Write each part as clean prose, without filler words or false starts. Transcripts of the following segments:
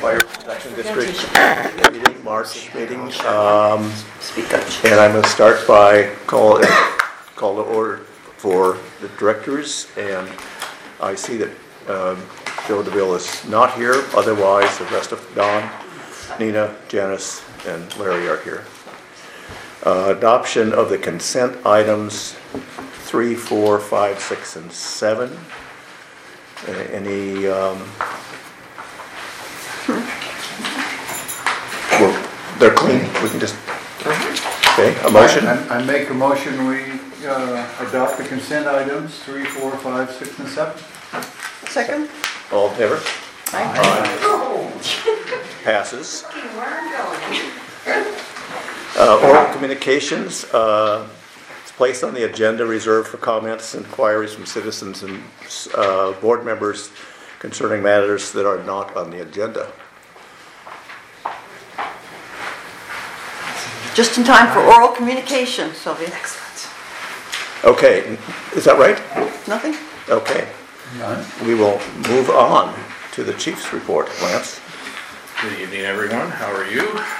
Fire Protection District meeting, March meeting. And I'm going to start by call to order for the directors. And I see that Joe DeVille is not here. Otherwise, the rest of Don, Nina, Janice, and Larry are here. Adoption of the consent items 3, 4, 5, 6, and 7. Any well, they're clean. We can just okay. A motion. I make a motion. We adopt the consent items 3, 4, 5, 6, and 7. Second. All in favor? Aye. Passes. Oral communications. It's placed on the agenda reserved for comments and inquiries from citizens and board members concerning matters that are not on the agenda. Just in time for oral communication, Sylvia. Excellent. Okay, is that right? Nothing? Okay. We will move on to the chief's report. Lance? Good evening, everyone. How are you?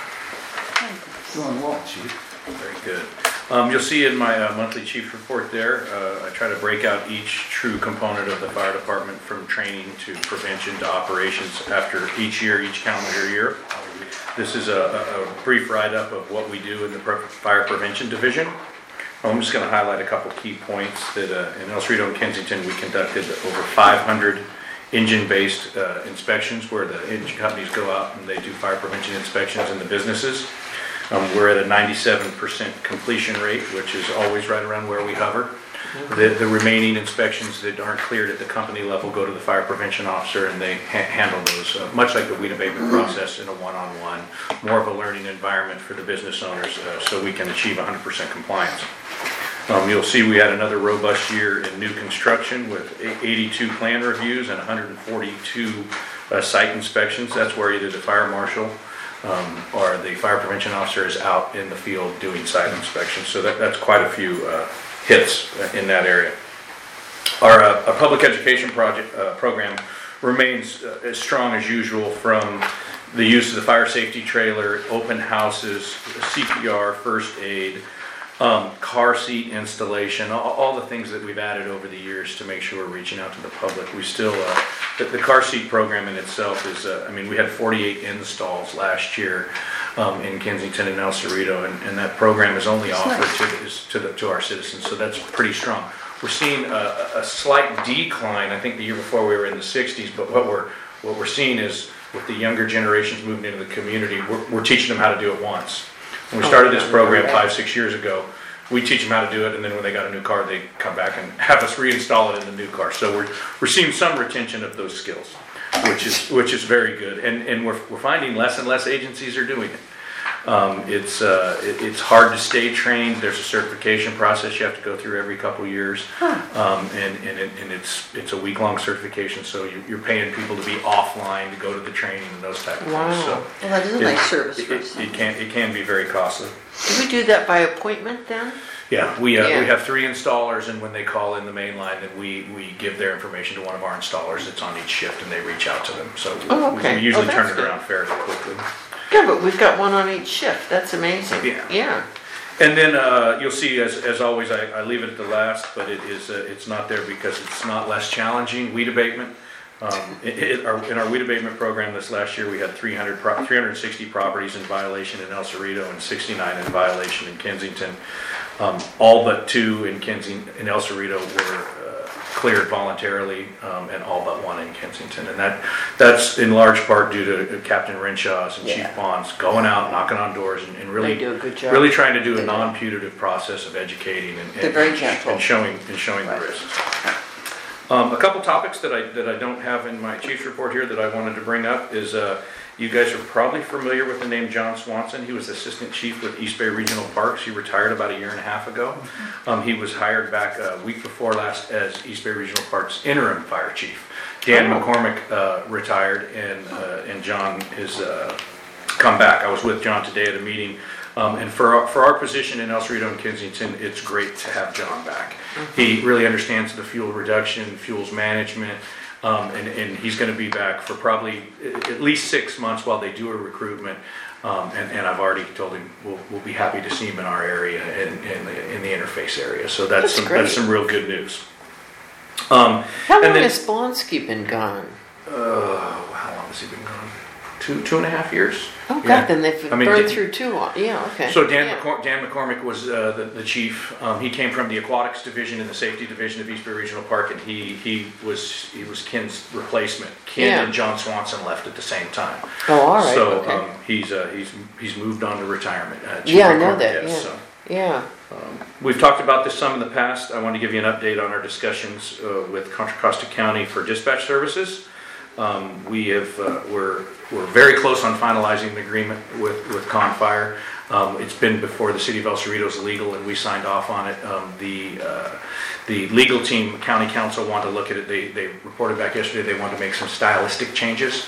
Doing well, Chief. Very good. You'll see in my monthly chief report there, I try to break out each true component of the fire department from training to prevention to operations after each calendar year. This is a brief write-up of what we do in the fire prevention division. I'm just going to highlight a couple key points that in El Cerrito and Kensington we conducted over 500 engine-based inspections where the engine companies go out and they do fire prevention inspections in the businesses. We're at a 97% completion rate, which is always right around where we hover. The remaining inspections that aren't cleared at the company level go to the fire prevention officer and they handle those, much like the weed abatement process in a one-on-one, more of a learning environment for the business owners so we can achieve 100% compliance. You'll see we had another robust year in new construction with 82 plan reviews and 142 site inspections. That's where either the fire marshal or the fire prevention officer is out in the field doing site inspections. So that's quite a few hits in that area. Our public education program remains as strong as usual, from the use of the fire safety trailer, open houses, CPR, first aid, car seat installation, all the things that we've added over the years to make sure we're reaching out to the public. We still, the car seat program in itself is, we had 48 installs last year in Kensington and El Cerrito, and that program is only offered to our citizens, so that's pretty strong. We're seeing a slight decline. I think the year before we were in the 60s, but what we're seeing is with the younger generations moving into the community, we're teaching them how to do it once. When we started this program 5-6 years ago, we teach them how to do it, and then when they got a new car, they come back and have us reinstall it in the new car. So we're seeing some retention of those skills, which is very good, and we're finding less and less agencies are doing it. It's hard to stay trained. There's a certification process you have to go through every couple years, and it's a week-long certification. So you're paying people to be offline to go to the training and those type of things. So well, that is a nice service for us. It can be very costly. Do we do that by appointment then? Yeah, we have 3 installers, and when they call in the main line, then we give their information to one of our installers that's on each shift, and they reach out to them. So we usually turn it around fairly quickly. Yeah, but we've got one on each shift. That's amazing. Yeah. And then you'll see, as always, I leave it at the last, but it's not there because it's not less challenging. Weed abatement. In our weed abatement program this last year, we had 360 properties in violation in El Cerrito and 69 in violation in Kensington. All but 2 in El Cerrito were cleared voluntarily, and all but 1 in Kensington, and that's in large part due to Captain Renshaw's and Chief Bond's going out, knocking on doors, and really do a good job. Really trying to do a non-punitive process of educating They're very gentle. and showing the risks. A couple topics that I don't have in my chief's report here that I wanted to bring up is you guys are probably familiar with the name John Swanson. He was assistant chief with East Bay Regional Parks. He retired about 1.5 years ago. He was hired back a week before last as East Bay Regional Parks interim fire chief. Dan McCormick retired, and John has come back. I was with John today at a meeting. And for our position in El Cerrito and Kensington, it's great to have John back. He really understands the fuel reduction, fuels management, And he's gonna be back for probably at least 6 months while they do a recruitment. And I've already told him we'll be happy to see him in our area, in the interface area. So that's some real good news. How long has Blonsky been gone? How long has he been gone? 2.5 years. Oh God, Yeah. then they've burned through 2. Yeah, okay. So Dan Yeah. McCormick was the chief. He came from the aquatics division and the safety division of East Bay Regional Park, and he was Ken's replacement. Ken Yeah. and John Swanson left at the same time. Oh, all right. So Okay. he's moved on to retirement. Chief Yeah, I know McCormick that. has, Yeah. so. Yeah. We've talked about this some in the past. I want to give you an update on our discussions with Contra Costa County for dispatch services. We're very close on finalizing the agreement with Confire. It's been before the city of El Cerrito's legal, and we signed off on it. The legal team, county council, wanted to look at it. They reported back yesterday they wanted to make some stylistic changes.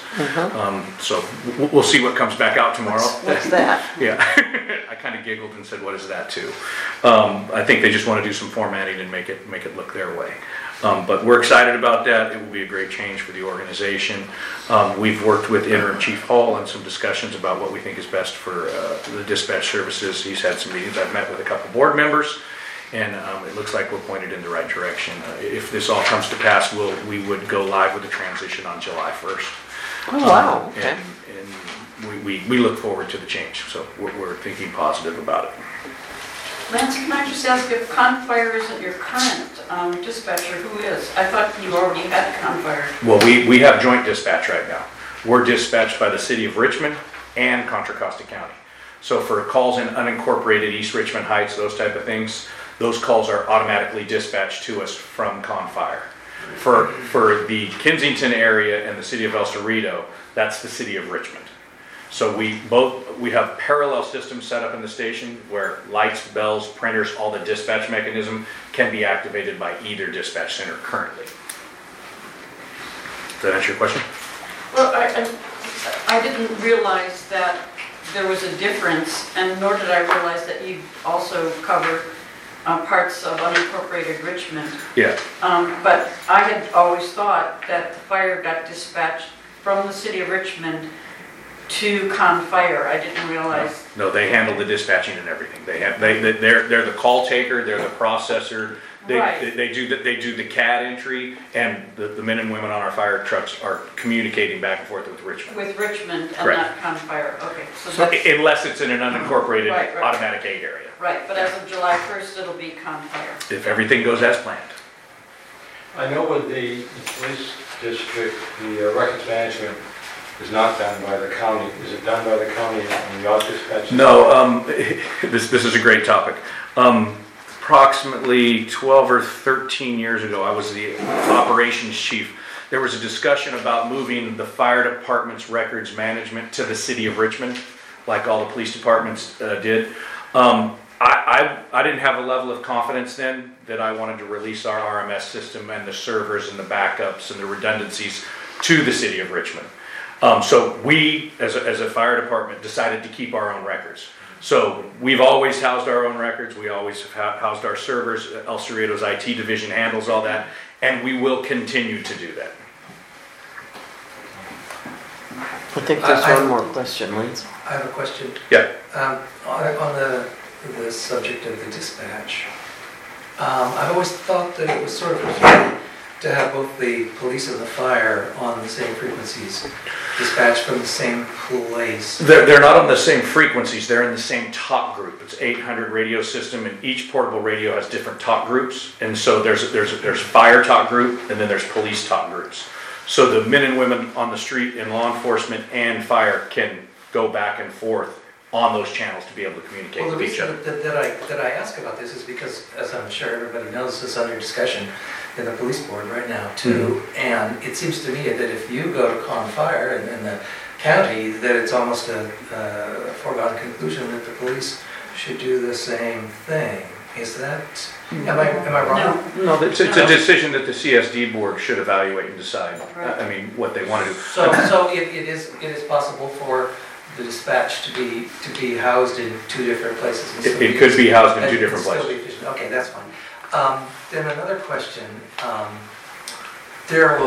So we'll see what comes back out tomorrow. What's that? Yeah, I kind of giggled and said, "What is that too?" I think they just want to do some formatting and make it look their way. But we're excited about that. It will be a great change for the organization. We've worked with Interim Chief Hall on some discussions about what we think is best for the dispatch services. He's had some meetings. I've met with a couple board members, and it looks like we're pointed in the right direction. If this all comes to pass, we would go live with the transition on July 1st. Oh wow. Okay. And we look forward to the change, so we're thinking positive about it. Lance, can I just ask if Confire isn't your current dispatcher, who is? I thought you already had Confire. Well, we have joint dispatch right now. We're dispatched by the city of Richmond and Contra Costa County. So for calls in unincorporated East Richmond Heights, those type of things, those calls are automatically dispatched to us from Confire. For the Kensington area and the city of El Cerrito, that's the city of Richmond. So we have parallel systems set up in the station where lights, bells, printers, all the dispatch mechanism can be activated by either dispatch center currently. Does that answer your question? Well, I didn't realize that there was a difference, and nor did I realize that you also cover parts of unincorporated Richmond. Yeah. But I had always thought that the fire got dispatched from the city of Richmond to Confire. I didn't realize. No, they handle the dispatching and everything. They're the call taker. They're the processor. They do the CAD entry, and the men and women on our fire trucks are communicating back and forth with Richmond. With Richmond and Correct. not Confire. Okay, so that's Unless it's in an unincorporated Right. automatic aid area. right. But as of July 1st, it'll be Confire. If everything goes as planned. I know with the police district, the records management is not done by the county. Is it done by the county and your dispatch? No, this is a great topic. Approximately 12 or 13 years ago, I was the operations chief. There was a discussion about moving the fire department's records management to the city of Richmond, like all the police departments did. I didn't have a level of confidence then that I wanted to release our RMS system and the servers and the backups and the redundancies to the city of Richmond. So we, as a fire department, decided to keep our own records. So we've always housed our own records. We always have housed our servers. El Cerrito's IT division handles all that, and we will continue to do that. I think there's one more question, Lance. I have a question. Yeah. On the subject of the dispatch. I've always thought that it was sort of key to have both the police and the fire on the same frequencies, dispatched from the same place. They're not on the same frequencies. They're in the same talk group. It's 800 radio system, and each portable radio has different talk groups. And so there's fire talk group, and then there's police talk groups. So the men and women on the street in law enforcement and fire can go back and forth on those channels to be able to communicate Well, the with each reason other. that I ask about this is because, as I'm sure everybody knows, this is under discussion in the police board right now too. And it seems to me that if you go to Confire and the county, that it's almost a foregone conclusion that the police should do the same thing. Is that, am I wrong? No. No, it's a decision that the CSD board should evaluate and decide. Right. I mean, what they want to do. So it is possible for the dispatch to be housed in two different places. And still It could be housed in and two different still places. be efficient. Okay, that's fine. Then another question. There was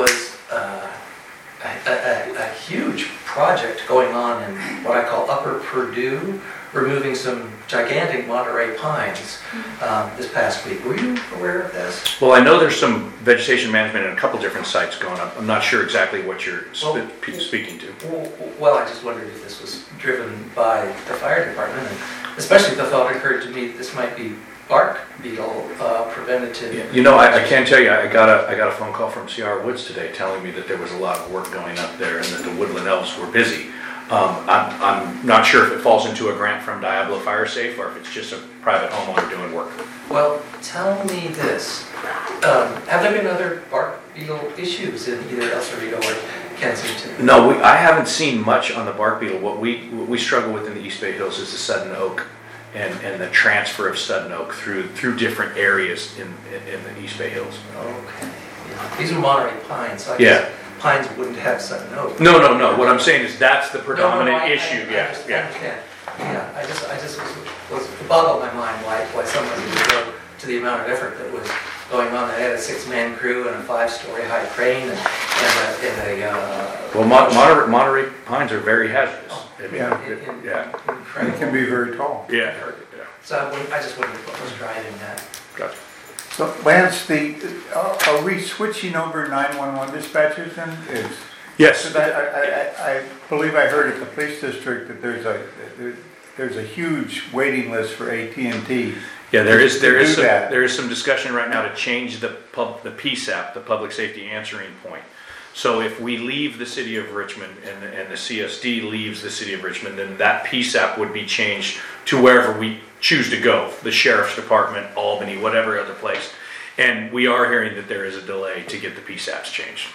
a huge project going on in what I call Upper Purdue, removing some gigantic Monterey pines this past week. Were you aware of this? Well, I know there's some vegetation management in a couple different sites going up. I'm not sure exactly what you're speaking to. Well, I just wondered if this was driven by the fire department, and especially the thought occurred to me that this might be bark beetle preventative. Yeah. You know, I can tell you, I got a phone call from Sierra Woods today telling me that there was a lot of work going up there and that the woodland elves were busy. I'm not sure if it falls into a grant from Diablo Fire Safe or if it's just a private homeowner doing work. Well, tell me this. Have there been other bark beetle issues in either El Cerrito or Kensington? No, I haven't seen much on the bark beetle. What we struggle with in the East Bay Hills is the sudden oak and the transfer of sudden oak through different areas in the East Bay Hills. Okay. Yeah. These are Monterey pines, so I Yeah. guess pines wouldn't have sudden oak. No. What I'm saying is that's the predominant issue. I Yeah. understand. Yeah, I just was it boggled my mind why someone would go to the amount of effort that was going on. They had a 6-man crew and a 5-story high crane and a Well, Monterey pines are very hazardous. Yeah. incredible. It can be very tall. Yeah. So I just wondered what was driving that. Gotcha. So Lance, are we switching over 911 dispatchers then? Yes. 'Cause I believe I heard at the police district that there's a huge waiting list for AT&T. Yeah, there is that. some discussion right now to change the PSAP, the Public Safety Answering Point. So if we leave the city of Richmond and the CSD leaves the city of Richmond, then that PSAP would be changed to wherever we choose to go, the Sheriff's Department, Albany, whatever other place. And we are hearing that there is a delay to get the PSAPs changed.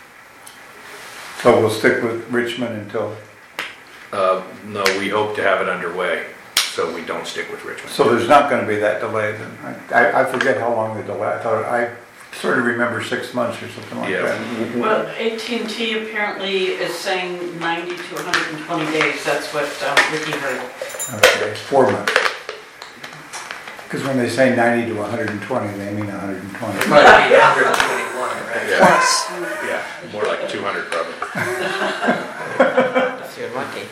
So we'll stick with Richmond until, No, we hope to have it underway, so we don't stick with Richmond. so there's not gonna be that delay then? I forget how long the delay, I sort of remember 6 months or something like Yeah. that. Well, AT&T apparently is saying 90 to 120 days. That's what Ricky heard. Okay, 4 months. Because when they say 90 to 120, they mean 120. It might be 121, right? Plus. Yeah, more like 200 probably. If you're lucky.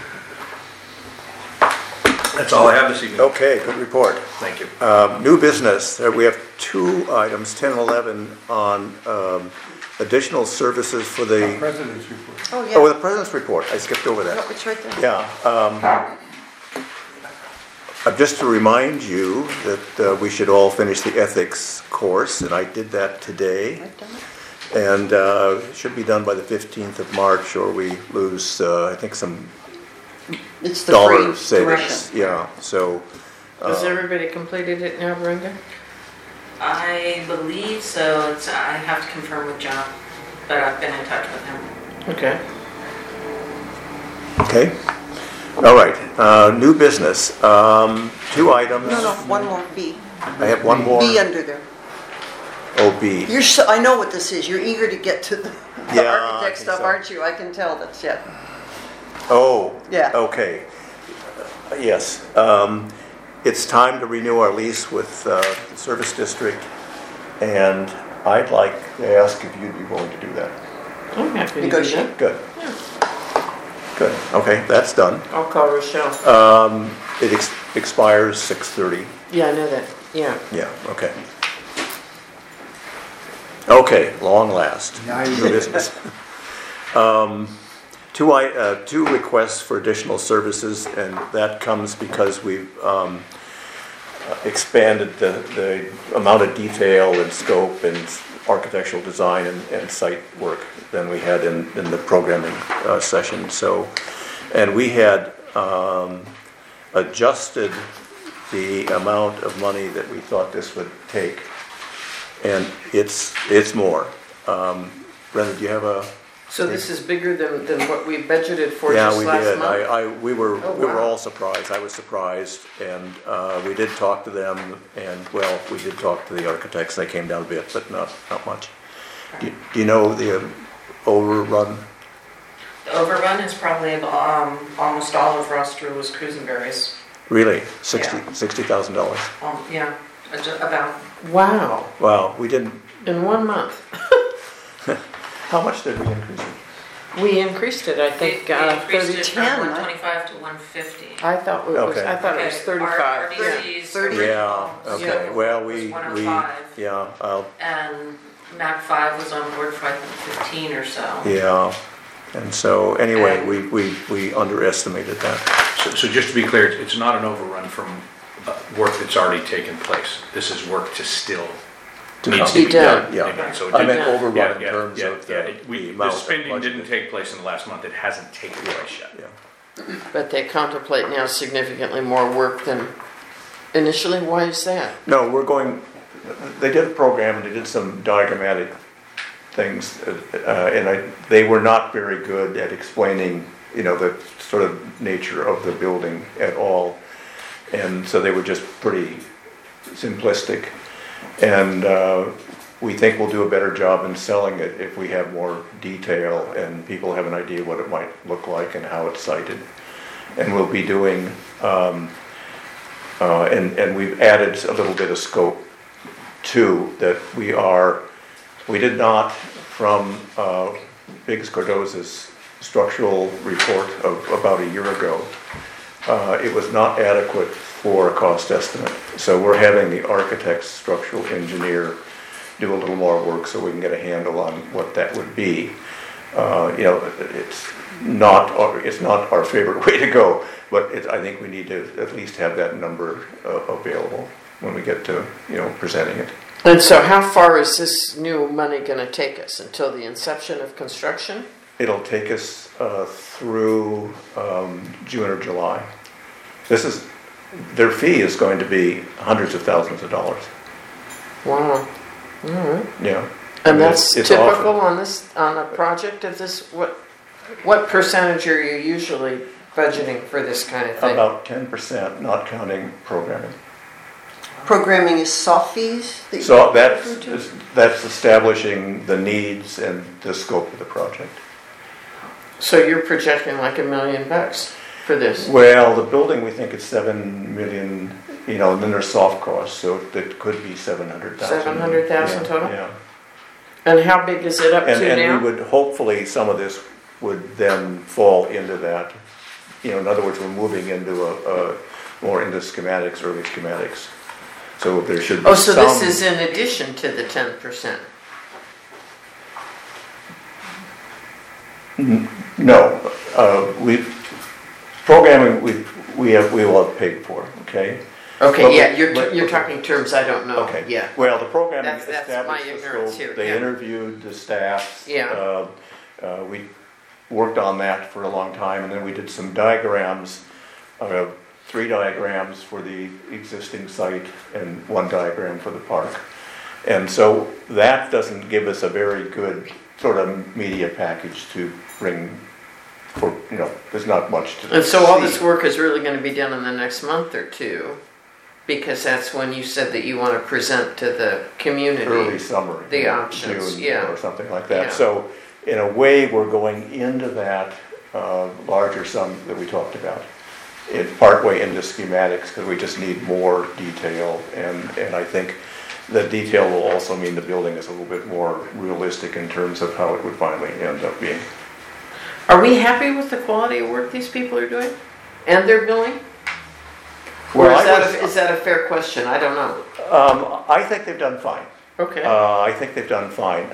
That's all I have this evening. Okay, good report. Thank you. New business, we have 2 items, 10 and 11, on additional services for the, President's report. Oh, oh, yeah. the President's report, I skipped over that. No, it's right there. Yeah. Just to remind you that we should all finish the ethics course, and I did that today. I've done it. And it should be done by the 15th of March, or we lose, I think, some It's the dollar free savings. direction. Yeah, so, Has everybody completed it now, Brenda? I believe so. I have to confirm with John, but I've been in touch with him. Okay. okay. All right, new business. 2 items. No, one more, B. I have one more. B under there. Oh, B. You're so, I know what this is. You're eager to get to the Yeah, I architect think stuff, so. aren't you? I can tell that's, yeah. Oh. Yeah. Okay. Yes. It's time to renew our lease with the service district, and I'd like to ask if you'd be willing to do that. I'm happy to do Negotiate. that. Good. Good. Okay, that's done. I'll call Rochelle. It expires 6:30. Yeah, I know that. Yeah. Yeah, okay. Okay, long last. Nice. New business. Two requests for additional services, and that comes because we've expanded the amount of detail and scope and architectural design and site work than we had in the programming session. So, and we had adjusted the amount of money that we thought this would take, and it's more. Brenda, do you have a? So this is bigger than what we budgeted for Yeah, just we last did. month? We were Oh, we were wow. all surprised. I was surprised, and we did talk to them, and well, we did talk to the architects. They came down a bit, but not much. Do you know the overrun? The overrun is probably almost all of Ross Drew's Cruisenberries. Really, Yeah. $60,000. Yeah, about. Wow. Wow, we didn't. In 1 month. How much did we increase it? We increased it, I think, We increased it 30. from 10, 125 to 150. I thought it was, Okay. I thought it was Okay, 35. Yeah. RDC's 30. Yeah, okay, Yeah. well, was we, 105. yeah, And MAC 5 was on board for I think 15 or so. yeah. And so, anyway, we underestimated that. So just to be clear, it's not an overrun from work that's already taken place. This is work to still needs to be done. Yeah, So it I didn't- meant overrun in yeah, terms yeah, of yeah. the The amount. spending didn't take place in the last month. It hasn't taken place yet. Yeah. But they contemplate now significantly more work than initially. Why is that? No, they did a program and they did some diagrammatic things, and they were not very good at explaining, the sort of nature of the building at all. And so they were just pretty simplistic. And we think we'll do a better job in selling it if we have more detail and people have an idea what it might look like and how it's sited. And we'll be doing, and we've added a little bit of scope too, that we did not, from Biggs Cardoza's structural report of about a year ago, it was not adequate for a cost estimate. So we're having the architect's structural engineer do a little more work so we can get a handle on what that would be. It's not our favorite way to go, but I think we need to at least have that number available when we get to, presenting it. And so how far is this new money going to take us? Until the inception of construction? It'll take us through June or July. Their fee is going to be hundreds of thousands of dollars. Wow. All right. Yeah. And that's it's typical often on a project of this? What percentage are you usually budgeting for this kind of thing? about 10%, not counting programming. Programming is soft fees? that you So refer to? that's establishing the needs and the scope of the project. So you're projecting like $1 million for this? Well, the building, we think it's 7 million, and then there's soft costs, so it could be 700,000. 700,000 Yeah, total? Yeah. And how big is it up to And now? we would, hopefully, some of this would then fall into that. In other words, we're moving into more into schematics, early schematics. So there should be Oh, so this some- is in addition to the 10%? No, programming we will have paid for, okay? Okay, But yeah, we- you're talking terms I don't know. Okay. Yeah. Well, the programming That's my established the ignorance scope. here, They yeah. interviewed the staff. Yeah. We worked on that for a long time, and then we did some diagrams, 3 diagrams for the existing site and 1 diagram for the park. And so that doesn't give us a very good sort of media package to bring for, there's not much to And so all this see. work is really going to be done in the next month or two, because that's when you said that you want to present to the community. Early summer. The options, June yeah. or something like that. Yeah. So in a way, we're going into that larger sum that we talked about. Partway into schematics, because we just need more detail, and I think the detail will also mean the building is a little bit more realistic in terms of how it would finally end up being. Are we happy with the quality of work these people are doing? And their billing? Well, Or is that a fair question? I don't know. I think they've done fine. Okay. I think they've done fine.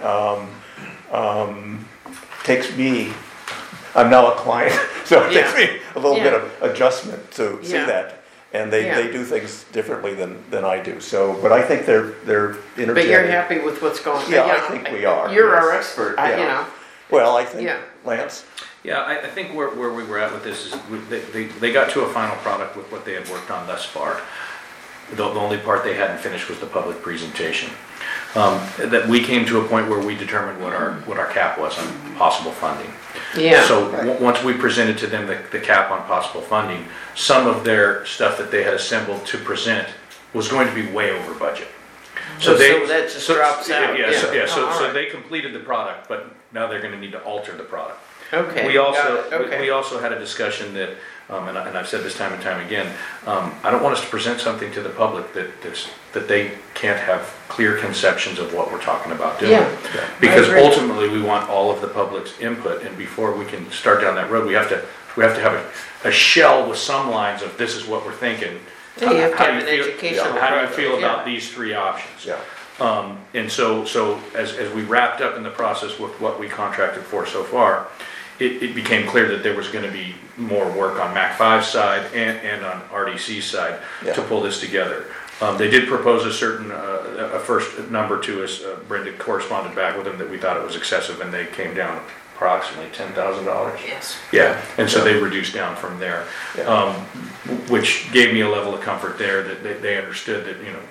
Takes me, I'm now a client, so it takes me a little bit of adjustment to see Yeah. that. And they Yeah. do things differently than I do. So, but I think they're energetic. But you're happy with what's going on? Yeah, I think we are, You're our yes. expert, Yeah. Well, I think, Yeah. Lance? Yeah, I think where we were at with this is they got to a final product with what they had worked on thus far. The only part they hadn't finished was the public presentation. That we came to a point where we determined what our cap was on possible funding. Yeah. So once we presented to them the cap on possible funding, some of their stuff that they had assembled to present was going to be way over budget. So that just drops out. Yeah, Yeah. so All so right. they completed the product, but now they're going to need to alter the product. Okay. We also, got it, okay. we also had a discussion that, and I've said this time and time again, I don't want us to present something to the public that they can't have clear conceptions of what we're talking about doing. Yeah. Because I agree. ultimately, we want all of the public's input, and before we can start down that road, we have to have a shell with some lines of this is what we're thinking. Yeah, you have to How do have an feel- educational How do you process, feel yeah. about these three options? Yeah. And so as we wrapped up in the process with what we contracted for so far, it became clear that there was gonna be more work on Mac 5's side and on RDC's side to Yeah. pull this together. They did propose a certain, a first number to us. Brenda corresponded back with them that we thought it was excessive, and they came down approximately $10,000. Yes. Yeah, and so they reduced down from there, Yeah. which gave me a level of comfort there that they understood that, that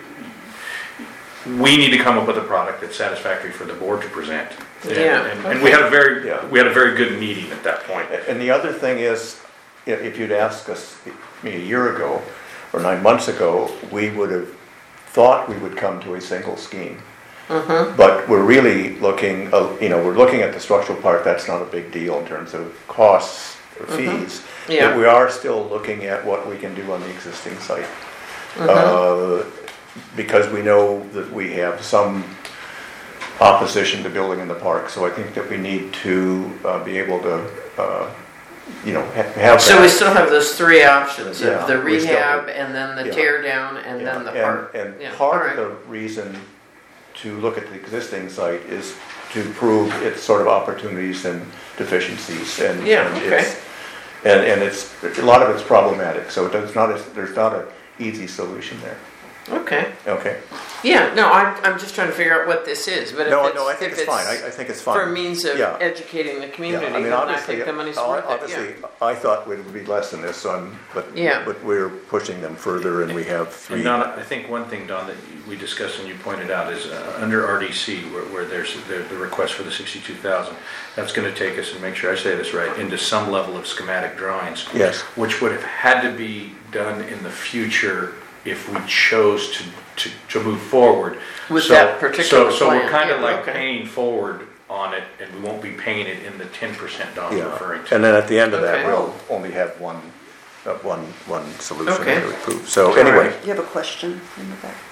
we need to come up with a product that's satisfactory for the board to present. Yeah, And we had a very, Yeah. we had a very good meeting at that point. And the other thing is, if you'd asked us a year ago or 9 months ago, we would have thought we would come to a single scheme. But we're really looking, we're looking at the structural part. That's not a big deal in terms of costs or fees. Yeah. But we are still looking at what we can do on the existing site. Because we know that we have some opposition to building in the park. So I think that we need to be able to, have So we that. still have those three options Yeah, of the we still rehab do. and then the Yeah. tear down and Yeah, then the park. And Yeah, part alright. of the reason to look at the existing site is to prove its sort of opportunities and deficiencies. And Yeah, and okay. it's, a lot of it's problematic, so there's not an easy solution there. Okay. Okay? Yeah, no, I'm just trying to figure out what this is, but No, if I think if it's fine. I think it's fine. for means of Yeah. educating the Yeah, community, I mean, then I obviously, think the money's worth it, yeah. obviously, I thought it would be less than this, Yeah. but we're pushing them further, and we have three. And Don, I think one thing, Don, that we discussed and you pointed out is under RDC, where there's the request for the 62,000, that's gonna take us, and make sure I say this right, into some level of schematic drawings. Yes. Which would have had to be done in the future if we chose to move forward. With So- that particular So we're plan, kind of yeah, like okay. paying forward on it, and we won't be paying it in the 10% Don's Yeah, referring to. and then at the end of that, Okay. we'll only have one solution Okay. to approve. So anyway, You have a question in the back?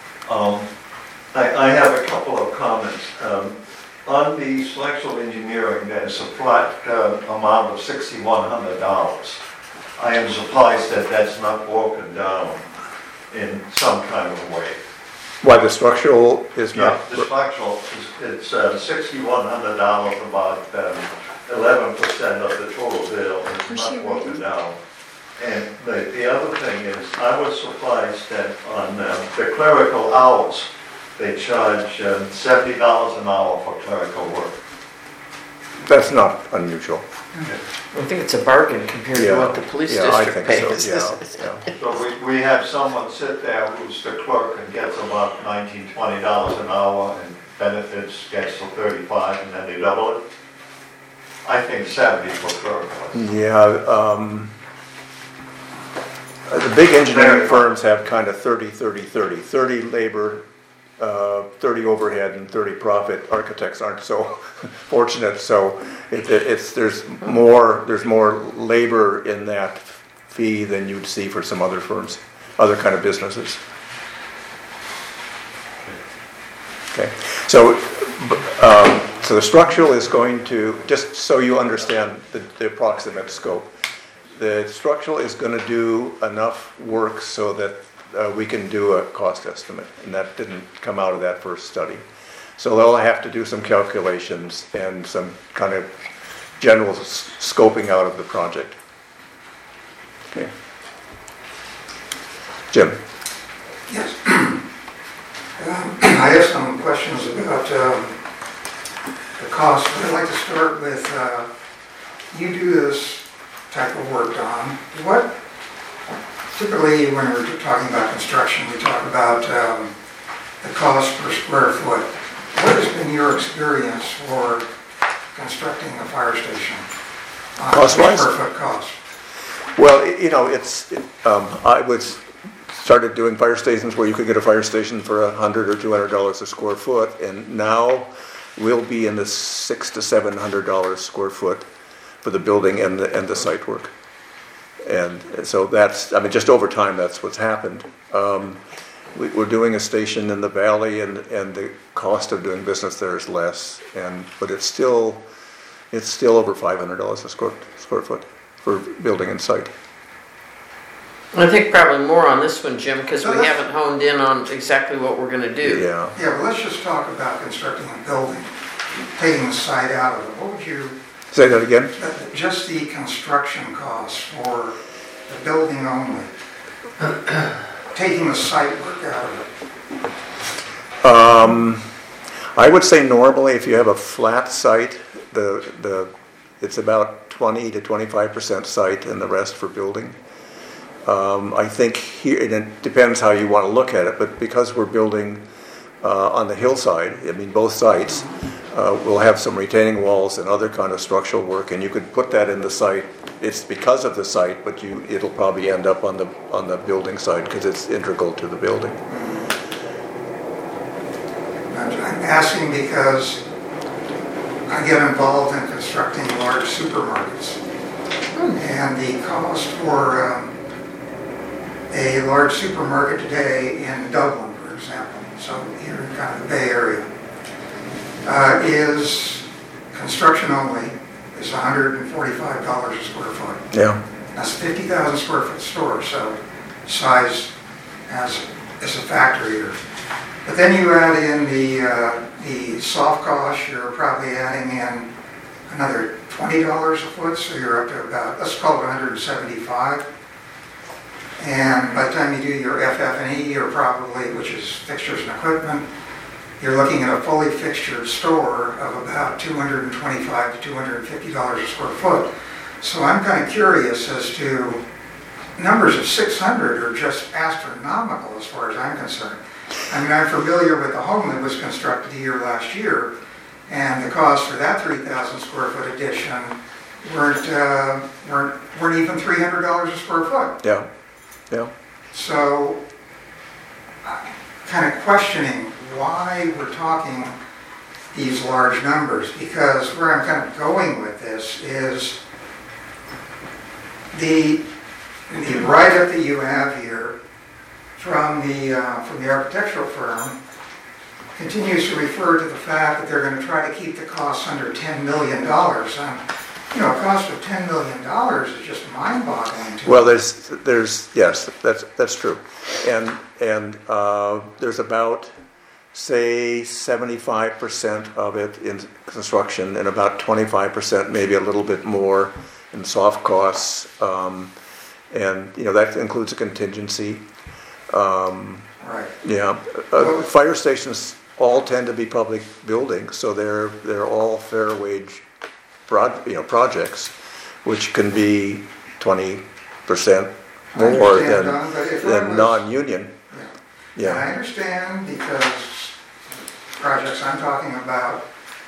I have a couple of comments. On the Selectional Engineering, there's a flat amount of $6,100. I am surprised that that's not broken down in some kind of way. why the structural is Yeah, not, the structural, it's $6,100, about 11% of the total bill, and it's not broken down. And the other thing is, I was surprised that on the clerical hours, they charge $70 an hour for clerical work. that's not unusual. I think it's a bargain compared to Yeah, what the police yeah, I district think pays. so, yeah. So we have someone sit there who's the clerk and gets about $19, $20 an hour, and benefits gets to 35, and then they double it. I think 70 for clerical. Yeah, the big engineering firms have kind of 30, 30, 30. 30 labor, 30 overhead, and 30 profit. Architects aren't so fortunate, so there's more labor in that fee than you'd see for some other firms, other kind of businesses. Okay, so the structural is going to, just so you understand the approximate scope, the structural is going to do enough work so that we can do a cost estimate, and that didn't come out of that first study. So they'll have to do some calculations and some kind of general scoping out of the project. Okay. Jim? Yes. I have some questions about the cost, but I'd like to start with, you do this type of work, Don. What, typically when we're talking about construction, we talk about the cost per square foot. What has been your experience for constructing a fire station? Cost-wise? Per foot cost. Well, I started doing fire stations where you could get a fire station for $100 or $200 a square foot, and now will be in the $600 to $700 square foot for the building and the site work. And so that's, I mean, just over time, that's what's happened. We're doing a station in the valley, and the cost of doing business there is less, but it's still over $500 a square foot for building and site. I think probably more on this one, Jim, because we haven't honed in on exactly what we're gonna do. Yeah. Yeah, well, let's just talk about constructing a building, taking the site out of it. What would you, Say that again? just the construction costs for the building only, taking the site work out of it? I would say normally if you have a flat site, it's about 20 to 25% site and the rest for building. I think here, and it depends how you want to look at it, but because we're building on the hillside, I mean both sites, we'll have some retaining walls and other kind of structural work, and you could put that in the site. It's because of the site, but it'll probably end up on the building side because it's integral to the building. I'm asking because I get involved in constructing large supermarkets, and the cost for a large supermarket today in Dublin, for example, so here in kind of the Bay Area, is construction only is $145 a square foot. Yeah. That's a 50,000 square foot store, so size is a factor here. But then you add in the soft costs, you're probably adding in another $20 a foot, so you're up to about, let's call it 175. And by the time you do your FF&E, you're probably, which is fixtures and equipment, you're looking at a fully fixtured store of about $225 to $250 a square foot. So I'm kind of curious as to, numbers of 600 are just astronomical as far as I'm concerned. I mean, I'm familiar with the home that was constructed here last year, and the cost for that 3,000 square foot addition weren't even $300 a square foot. Yeah. Yeah. So, I'm kind of questioning why we're talking these large numbers, because where I'm kind of going with this is the write-up that you have here from the architectural firm continues to refer to the fact that they're going to try to keep the costs under $10 million. A cost of $10 million is just mind-boggling to me. Well, there's yes, that's true, and there's about, say, 75% of it in construction and about 25%, maybe a little bit more, in soft costs, and that includes a contingency. Right. Yeah, fire stations all tend to be public buildings, so they're all fair wage projects, which can be 20% more than non-union. Yeah. I understand, because projects I'm talking about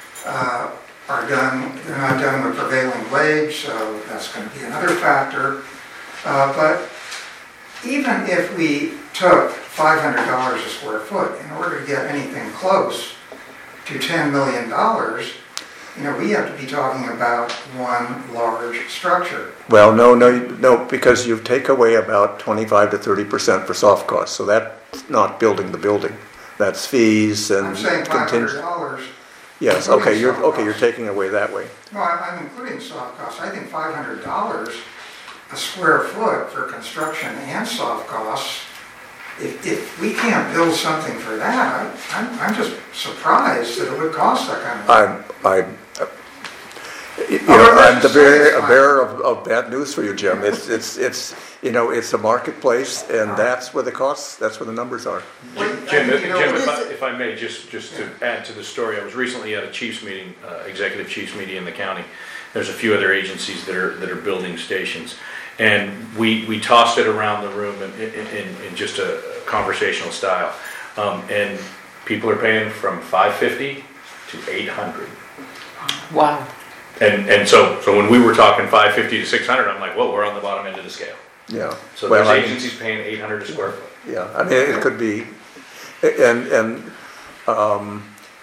they're not done with prevailing wage, so that's going to be another factor. But even if we took $500 a square foot in order to get anything close to $10 million, we have to be talking about one large structure. Well, no, because you take away about 25 to 30% for soft costs, so that's not building the building. That's fees and I'm saying $500. Yes, okay, you're taking away that way. No, I'm including soft costs. I think $500 a square foot for construction and soft costs. If we can't build something for that, I'm just surprised that it would cost that kind of money. I'm the bearer of bad news for you, Jim. It's a marketplace, and that's where the numbers are. Jim, if I may, just to add to the story, I was recently at a chiefs meeting, executive chiefs meeting in the county. There's a few other agencies that are building stations, and we tossed it around the room in just a conversational style, and people are paying from $550 to $800. Wow. And so when we were talking $550 to $600, I'm like, whoa, we're on the bottom end of the scale. Yeah. So there's agencies paying $800 a square foot. Yeah, I mean, it could be, and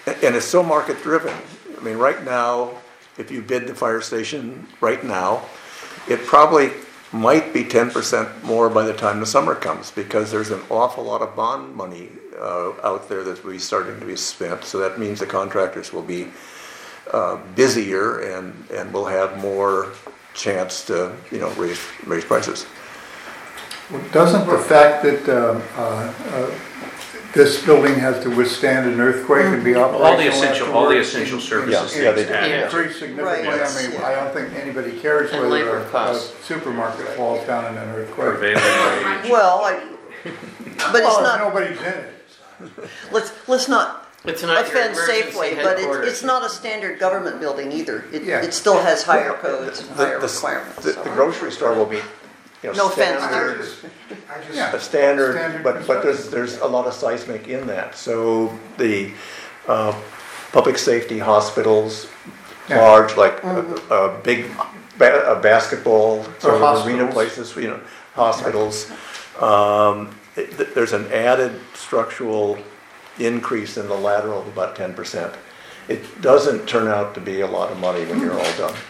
And it's so market driven. I mean, right now, if you bid the fire station right now, it probably might be 10% more by the time the summer comes, because there's an awful lot of bond money out there that will be starting to be spent. So that means the contractors will be busier and will have more chance to, raise prices. Well, doesn't the fact that this building has to withstand an earthquake and be operational All the essential afterwards services. Yeah, they do. increase significantly? Right. I mean, I don't think anybody cares And whether labor a costs. supermarket falls down in an earthquake. Prevailing wage. Well, but it's Well, if not, nobody's in it. let's not It's not your offend emergency Safeway, but headquarters. it's not a standard government building either. Yeah. It still has higher codes and higher The requirements. the grocery store will be, No offense, standard. Yeah. A standard, Standard but there's a lot of seismic in that. So the public safety hospitals, Yeah. large, like a big basketball, sort of arena hospitals. places, hospitals. There's an added structural increase in the lateral of about 10%. It doesn't turn out to be a lot of money when you're all done.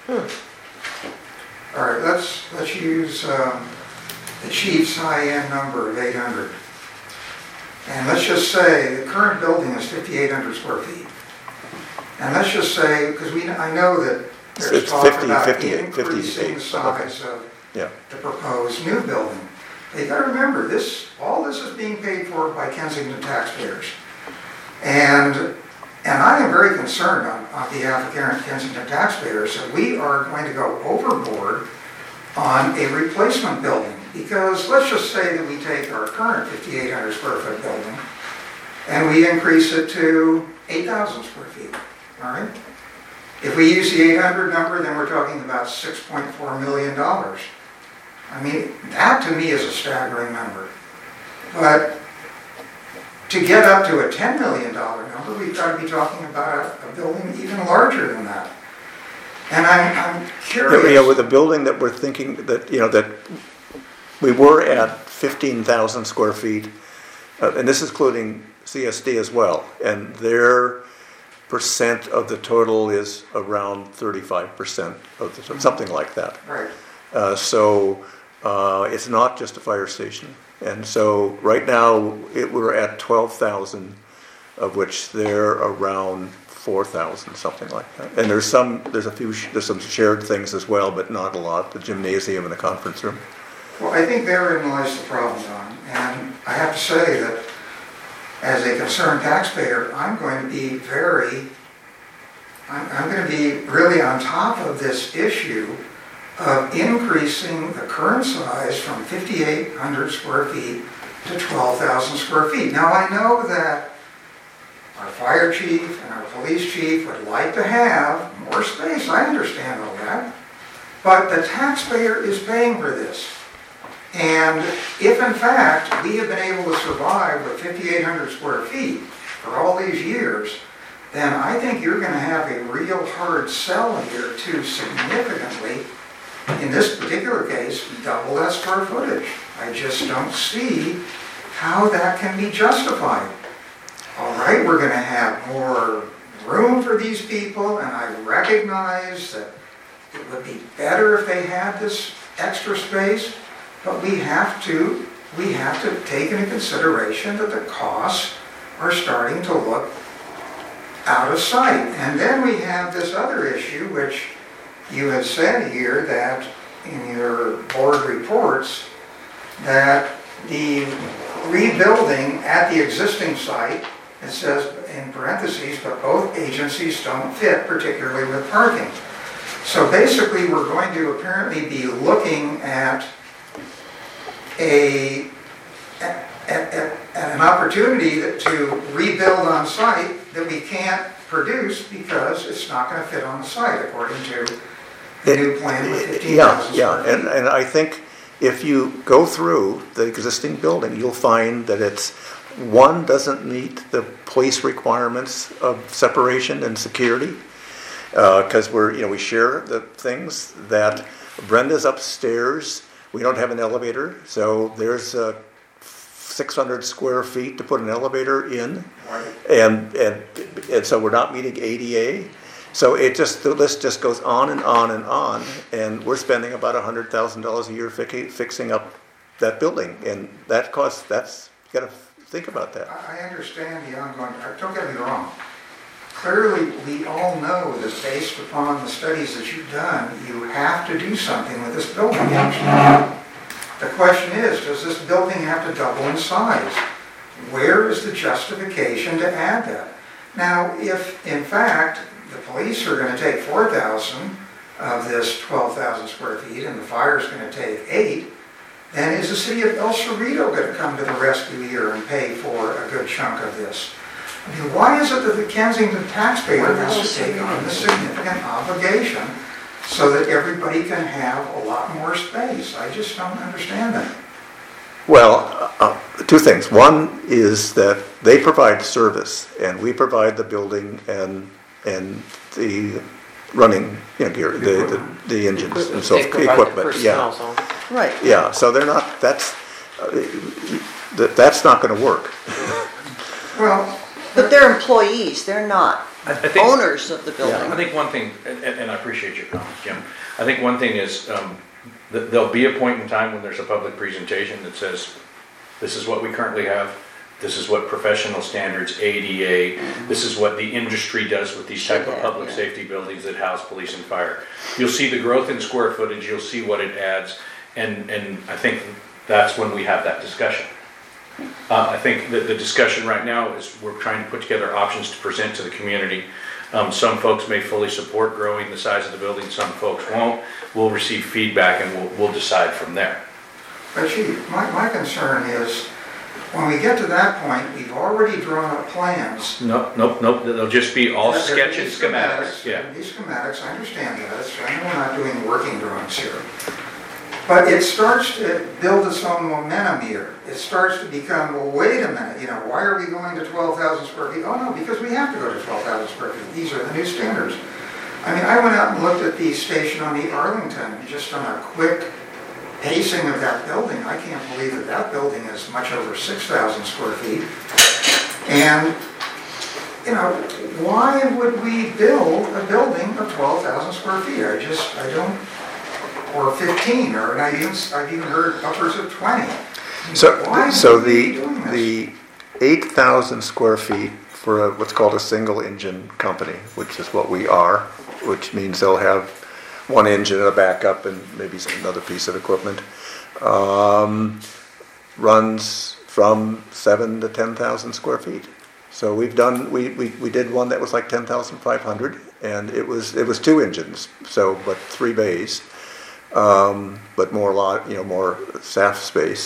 All right, let's use the chief's high-end number of 800. And let's just say the current building is 5,800 square feet. And let's just say, because I know that there's It's talk 50, about 58, increasing the 58, size of Yeah. the proposed new building. You gotta remember, all this is being paid for by Kensington taxpayers. And I am very concerned on behalf of Kensington taxpayers that we are going to go overboard on a replacement building. Because let's just say that we take our current 5,800 square foot building and we increase it to 8,000 square feet, all right? If we use the 800 number, then we're talking about $6.4 million. I mean, that to me is a staggering number. But to get up to a $10 million number, we've got to be talking about a building even larger than that. And I'm curious. With the building that we're thinking that, that we were at 15,000 square feet, and this is including CSD as well, and their percent of the total is around 35% of the, something like that. Right. So it's not just a fire station. And so right now we're at 12,000, of which they're around 4,000, something like that. And there's some shared things as well, but not a lot. The gymnasium and the conference room. Well, I think therein lies the problem, Don. And I have to say that as a concerned taxpayer, I'm going to be really on top of this issue of increasing the current size from 5,800 square feet to 12,000 square feet. Now, I know that our fire chief and our police chief would like to have more space. I understand all that. But the taxpayer is paying for this. And if in fact we have been able to survive with 5,800 square feet for all these years, then I think you're going to have a real hard sell here to significantly, in this particular case, double that square footage. I just don't see how that can be justified. All right, we're going to have more room for these people, and I recognize that it would be better if they had this extra space, but we have to take into consideration that the costs are starting to look out of sight. And then we have this other issue, which you have said here that in your board reports, that the rebuilding at the existing site, it says in parentheses, but both agencies don't fit, particularly with parking. So basically we're going to apparently be looking at an opportunity to rebuild on site that we can't produce because it's not going to fit on the site according to the new plan with 15,000 square feet. And I think if you go through the existing building, you'll find that one doesn't meet the police requirements of separation and security because we share the things. That Brenda's upstairs. We don't have an elevator, so there's 600 square feet to put an elevator in, Right. and so we're not meeting ADA. So the list just goes on and on and on, and we're spending about $100,000 a year fixing up that building, and that costs, you gotta think about that. I understand the ongoing, don't get me wrong. Clearly, we all know that based upon the studies that you've done, you have to do something with this building. The question is, does this building have to double in size? Where is the justification to add that? Now, if in fact the police are going to take 4,000 of this 12,000 square feet and the fire is going to take 8, then is the city of El Cerrito going to come to the rescue here and pay for a good chunk of this? I mean, why is it that the Kensington taxpayer has to take on this significant obligation so that everybody can have a lot more space? I just don't understand that. Well, two things. One is that they provide service, and we provide the building and the running, gear, the engines and so They provide the equipment. personnel zone. Right. Yeah. So they're not. That's not going to work. Well, But they're employees, they're not I think- owners of the I building. think one thing, and I appreciate your comments, Jim. I think one thing is, that there'll be a point in time when there's a public presentation that says, this is what we currently have, this is what professional standards, ADA, this is what the industry does with these type of public safety buildings that house police and fire. You'll see the growth in square footage, you'll see what it adds, and I think that's when we have that discussion. I think that the discussion right now is we're trying to put together options to present to the community. Some folks may fully support growing the size of the building, some folks won't. We'll receive feedback and we'll decide from there. but Chief, my concern is, when we get to that point, we've already drawn up plans. Nope, they'll just be all There'll sketch be and schematics, yeah. There'll be schematics, I understand that, I know we're not doing working drawings here. But it starts to build its own momentum here. It starts to become, well, wait a minute, why are we going to 12,000 square feet? Oh no, because we have to go to 12,000 square feet. These are the new standards. I mean, I went out and looked at the station on the Arlington, just on a quick pacing of that building. I can't believe that building is much over 6,000 square feet. And, why would we build a building of 12,000 square feet? I don't, or 15, or I've even heard upwards of 20. So would we be doing this? the 8,000 square feet for what's called a single engine company, which is what we are, which means they'll have one engine and a backup and maybe another piece of equipment, runs from 7 to 10,000 square feet. So we did one that was like 10,500, and it was 2 engines, but 3 bays. But more staff space.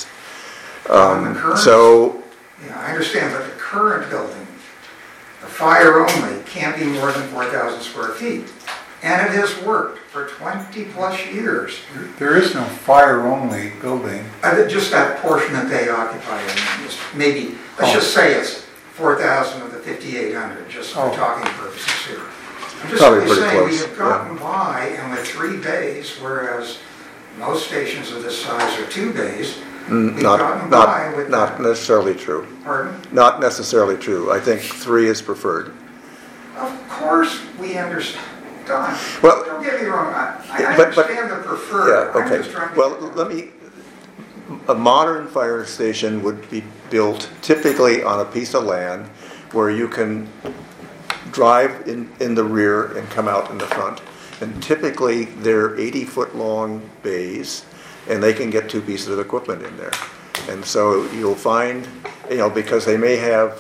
Yeah, I understand, but the current building, the fire only, can't be more than 4,000 square feet. And it has worked for 20 plus years. there is no fire-only building. Just that portion that they occupy, let's just say it's 4,000 of the 5,800, just for talking purposes here. I'm just Probably simply pretty saying close, we have gotten by, and with 3 bays, whereas most stations of this size are 2 bays, we've gotten by with Not that. necessarily true. Pardon? Not necessarily true. I think 3 is preferred. Of course, we understand. Don, Well, don't get me wrong, I but- understand the preferred. Yeah, I'm okay. just trying to. Well, a modern fire station would be built typically on a piece of land where you can drive in the rear and come out in the front. And typically, they're 80-foot long bays, and they can get 2 pieces of equipment in there. And so you'll find, because they may have,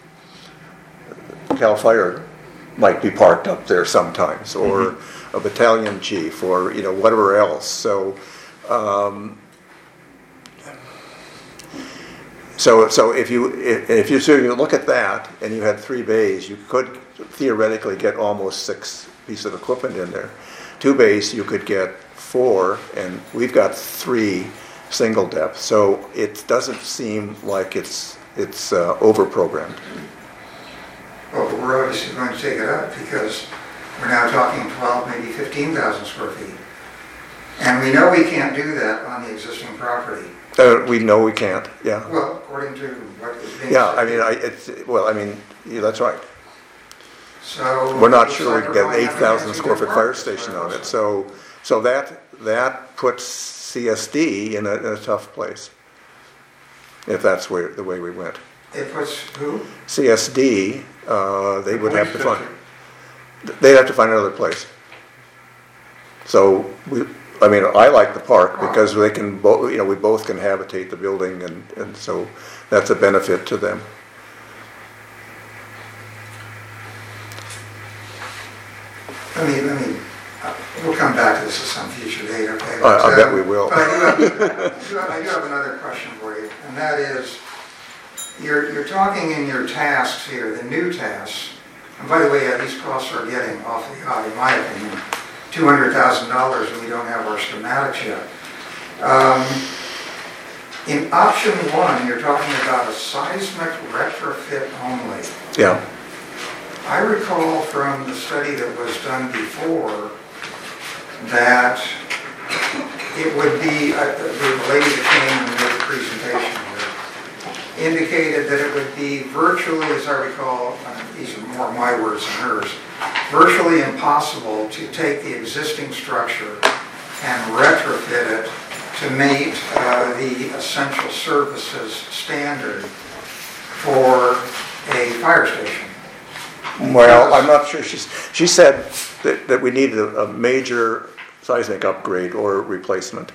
CAL FIRE might be parked up there sometimes, or a battalion chief, or, whatever else. So if you look at that, and you had 3 bays, you could theoretically get almost 6 pieces of equipment in there. 2 bays, you could get 4, and we've got 3 single depth. So it doesn't seem like it's over-programmed. Well, but we're obviously going to take it up because we're now talking 12, maybe 15,000 square feet. And we know we can't do that on the existing property. We know we can't, yeah. Well, according to what is being Yeah, said. yeah, that's right. So. We're not looks sure we like can we're get going an to have 8,000 to square do foot work fire as station far on as- it. So that puts CSD in a tough place, if that's the way we went. It puts who? CSD, they would have to Police find, they'd have to find another place. So I like the park because they can we both can habitate the building and so that's a benefit to them. We'll come back to this at some future date, okay? I bet we will. But I do have another question for you, and that is, you're talking in your tasks here, the new tasks, and by the way, these costs are getting awfully high, in my opinion, $200,000 and we don't have our schematics yet. In option 1, you're talking about a seismic retrofit only. Yeah. I recall from the study that was done before that it would be, the lady that came and made the presentation here indicated that it would be virtually, as I recall, these are more my words than hers, virtually impossible to take the existing structure and retrofit it to meet the essential services standard for a fire station. Well, I'm not sure. She said that we needed a major seismic upgrade or replacement.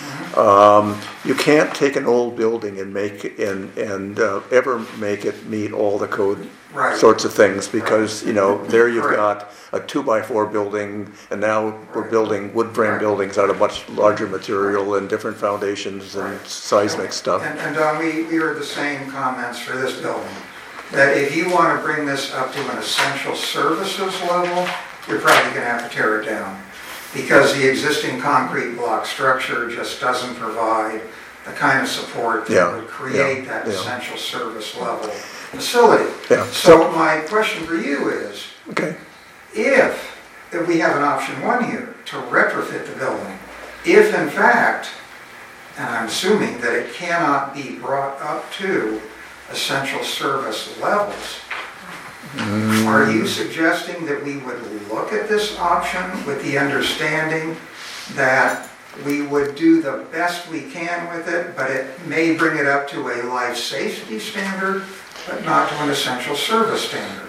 You can't take an old building and make it and ever make it meet all the code sorts of things because there you've got a 2x4 building and now we're building wood frame buildings out of much larger material and different foundations and seismic stuff. And Don, we heard the same comments for this building. That if you want to bring this up to an essential services level, you're probably going to have to tear it down because the existing concrete block structure just doesn't provide the kind of support that would create that essential service level facility. Yeah. So my question for you is, okay, if we have an option 1 here to retrofit the building, if in fact, and I'm assuming that it cannot be brought up to essential service levels. Are you suggesting that we would look at this option with the understanding that we would do the best we can with it, but it may bring it up to a life safety standard, but not to an essential service standard?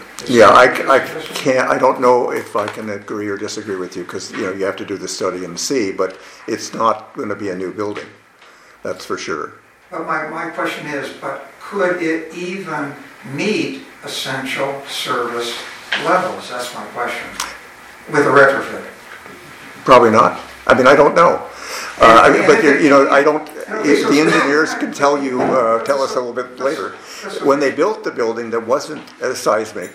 I don't know if I can agree or disagree with you because you have to do the study and see, but it's not going to be a new building. That's for sure. But my question is, but could it even meet essential service levels? That's my question. With a retrofit. Probably not. I don't know. The engineers can tell us a little bit later. When they built the building, there wasn't a seismic,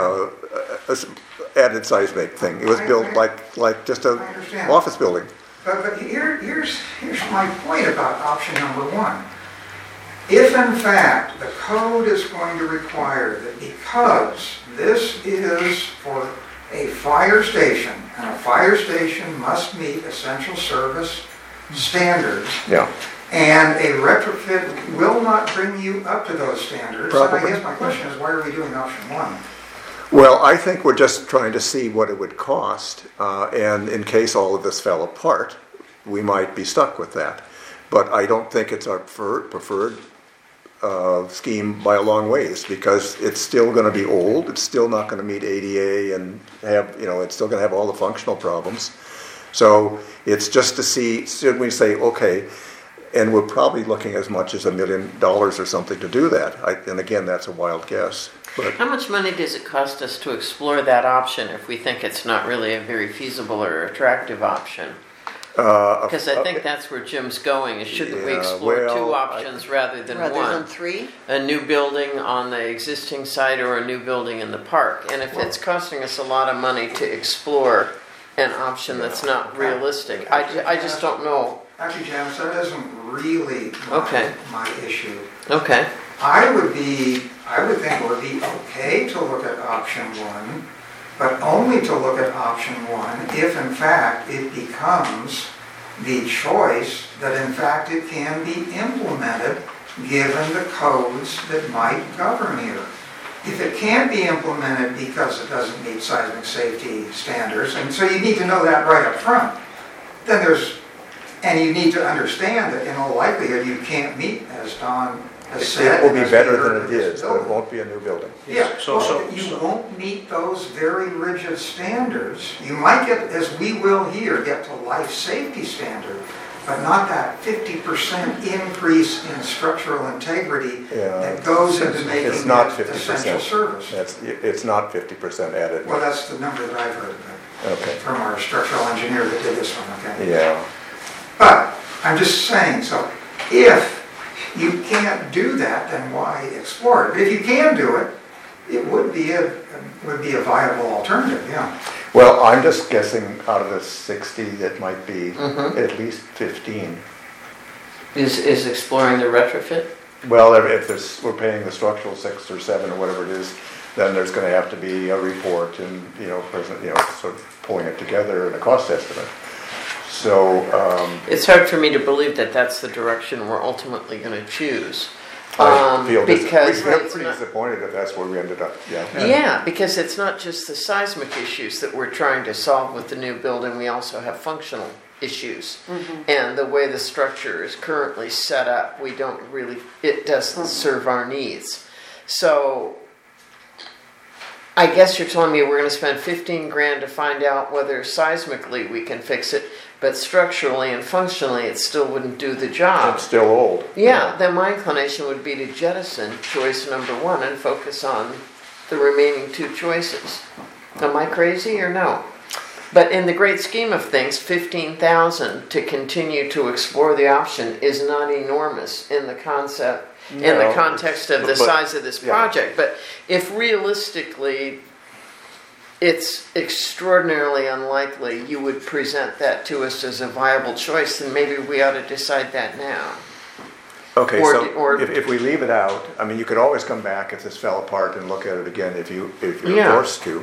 added seismic thing. It was built like just an office building. But here's my point about option number 1. If in fact the code is going to require that because this is for a fire station, and a fire station must meet essential service standards, and a retrofit will not bring you up to those standards, then I guess my question is, why are we doing option 1? Well, I think we're just trying to see what it would cost, and in case all of this fell apart, we might be stuck with that. But I don't think it's our preferred scheme by a long ways because it's still going to be old. It's still not going to meet ADA and have, it's still going to have all the functional problems. So it's just to see, should we say, okay, and we're probably looking as much as $1 million or something to do that. And again, that's a wild guess. But how much money does it cost us to explore that option if we think it's not really a very feasible or attractive option? Because I think that's where Jim's going, is shouldn't we explore 2 options rather than 1? Rather than 3? A new building on the existing site or a new building in the park. And if it's costing us a lot of money to explore an option that's not realistic, I just don't know. Actually, James, that isn't really my issue. Okay. I would think it would be okay to look at option 1, but only to look at option 1 if in fact it becomes the choice that in fact it can be implemented given the codes that might govern here. If it can't be implemented because it doesn't meet seismic safety standards, and so you need to know that right up front, then and you need to understand that in all likelihood you can't meet, as Don has said. It will be better than it is, but it won't be a new building. Yeah, you won't meet those very rigid standards. You might get, as we will here, get to life safety standard, but not that 50% increase in structural integrity that goes into making it's not it 50%. essential service. It's not 50% added. Well, that's the number that I've heard from our structural engineer that did this one, okay? Yeah. But I'm just saying, so if you can't do that, then why explore it? But if you can do it, it would be a viable alternative, yeah. Well, I'm just guessing out of the 60, that might be at least 15. Is exploring the retrofit? Well, if we're paying the structural 6 or 7 or whatever it is, then there's going to have to be a report and sort of pulling it together and a cost estimate. So it's hard for me to believe that that's the direction we're ultimately going to choose. I feel because we're pretty disappointed that that's where we ended up. Yeah, because it's not just the seismic issues that we're trying to solve with the new building. We also have functional issues, and the way the structure is currently set up, it doesn't serve our needs. So I guess you're telling me we're going to spend $15,000 to find out whether seismically we can fix it, but structurally and functionally it still wouldn't do the job. It's still old. Yeah, then my inclination would be to jettison choice number 1 and focus on the remaining 2 choices. Am I crazy or no? But in the great scheme of things, $15,000 to continue to explore the option is not enormous in the concept. In the context of the size of this project. But if realistically it's extraordinarily unlikely you would present that to us as a viable choice, then maybe we ought to decide that now. Okay, if we leave it out, I mean, you could always come back if this fell apart and look at it again if you're forced to.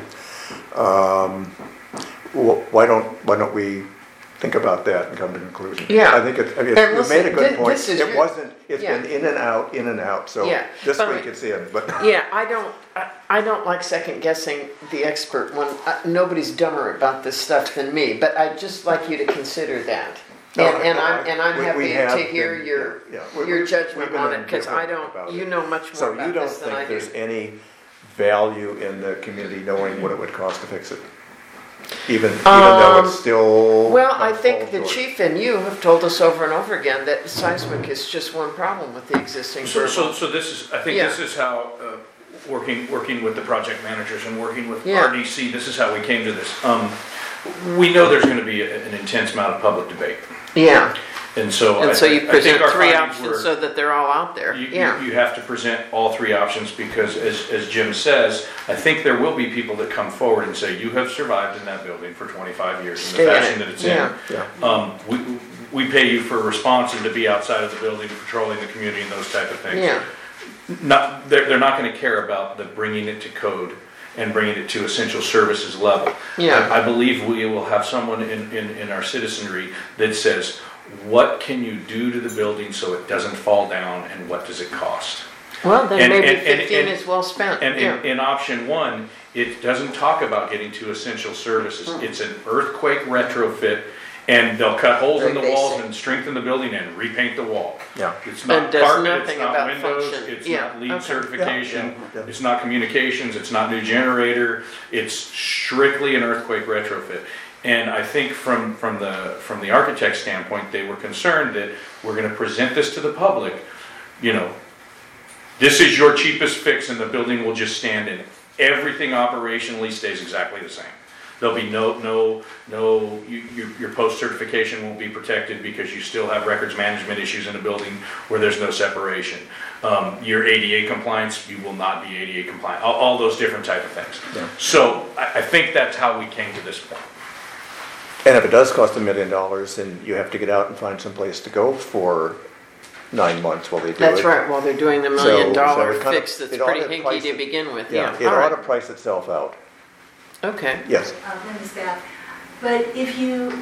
Why don't we think about that and come to a conclusion? Yeah. I think you made a good point. It's been in and out. So this week it's in. But yeah, I don't like second guessing the expert when nobody's dumber about this stuff than me. But I'd just like you to consider that. I'm happy to hear your judgment on it, because I don't. You know much more about this than I do. So you don't think there's any value in the community knowing what it would cost to fix it? Even though it's still... Well, I think the chief and you have told us over and over again that seismic is just one problem with the existing... So this is how, working with the project managers and working with RDC, this is how we came to this. We know there's going to be an intense amount of public debate. Yeah. And so you present 3 options so that they're all out there. You have to present all 3 options because, as Jim says, I think there will be people that come forward and say, you have survived in that building for 25 years in the fashion that it's in. We pay you for a response and to be outside of the building, patrolling the community and those type of things. Yeah. They're not going to care about the bringing it to code and bringing it to essential services level. Yeah. I believe we will have someone in our citizenry that says, what can you do to the building so it doesn't fall down, and what does it cost? Well, then maybe 15 is well spent. And in option 1, it doesn't talk about getting to essential services. It's an earthquake retrofit, and they'll cut holes in the walls and strengthen the building and repaint the wall. Yeah. It's not carpet, it's not windows, it's not LEED certification, it's not communications, it's not new generator, it's strictly an earthquake retrofit. And I think from the architect's standpoint, they were concerned that we're going to present this to the public. This is your cheapest fix, and the building will just stand in. Everything operationally stays exactly the same. There'll be your post certification won't be protected because you still have records management issues in a building where there's no separation. Your ADA compliance, you will not be ADA compliant. All those different type of things. Yeah. So I think that's how we came to this point. And if it does cost $1 million, then you have to get out and find some place to go for 9 months while they do it. That's right, while they're doing the $1 million fix that's pretty hinky to begin with. Yeah, it ought to price itself out. Okay. Yes. Linda Staff. But if you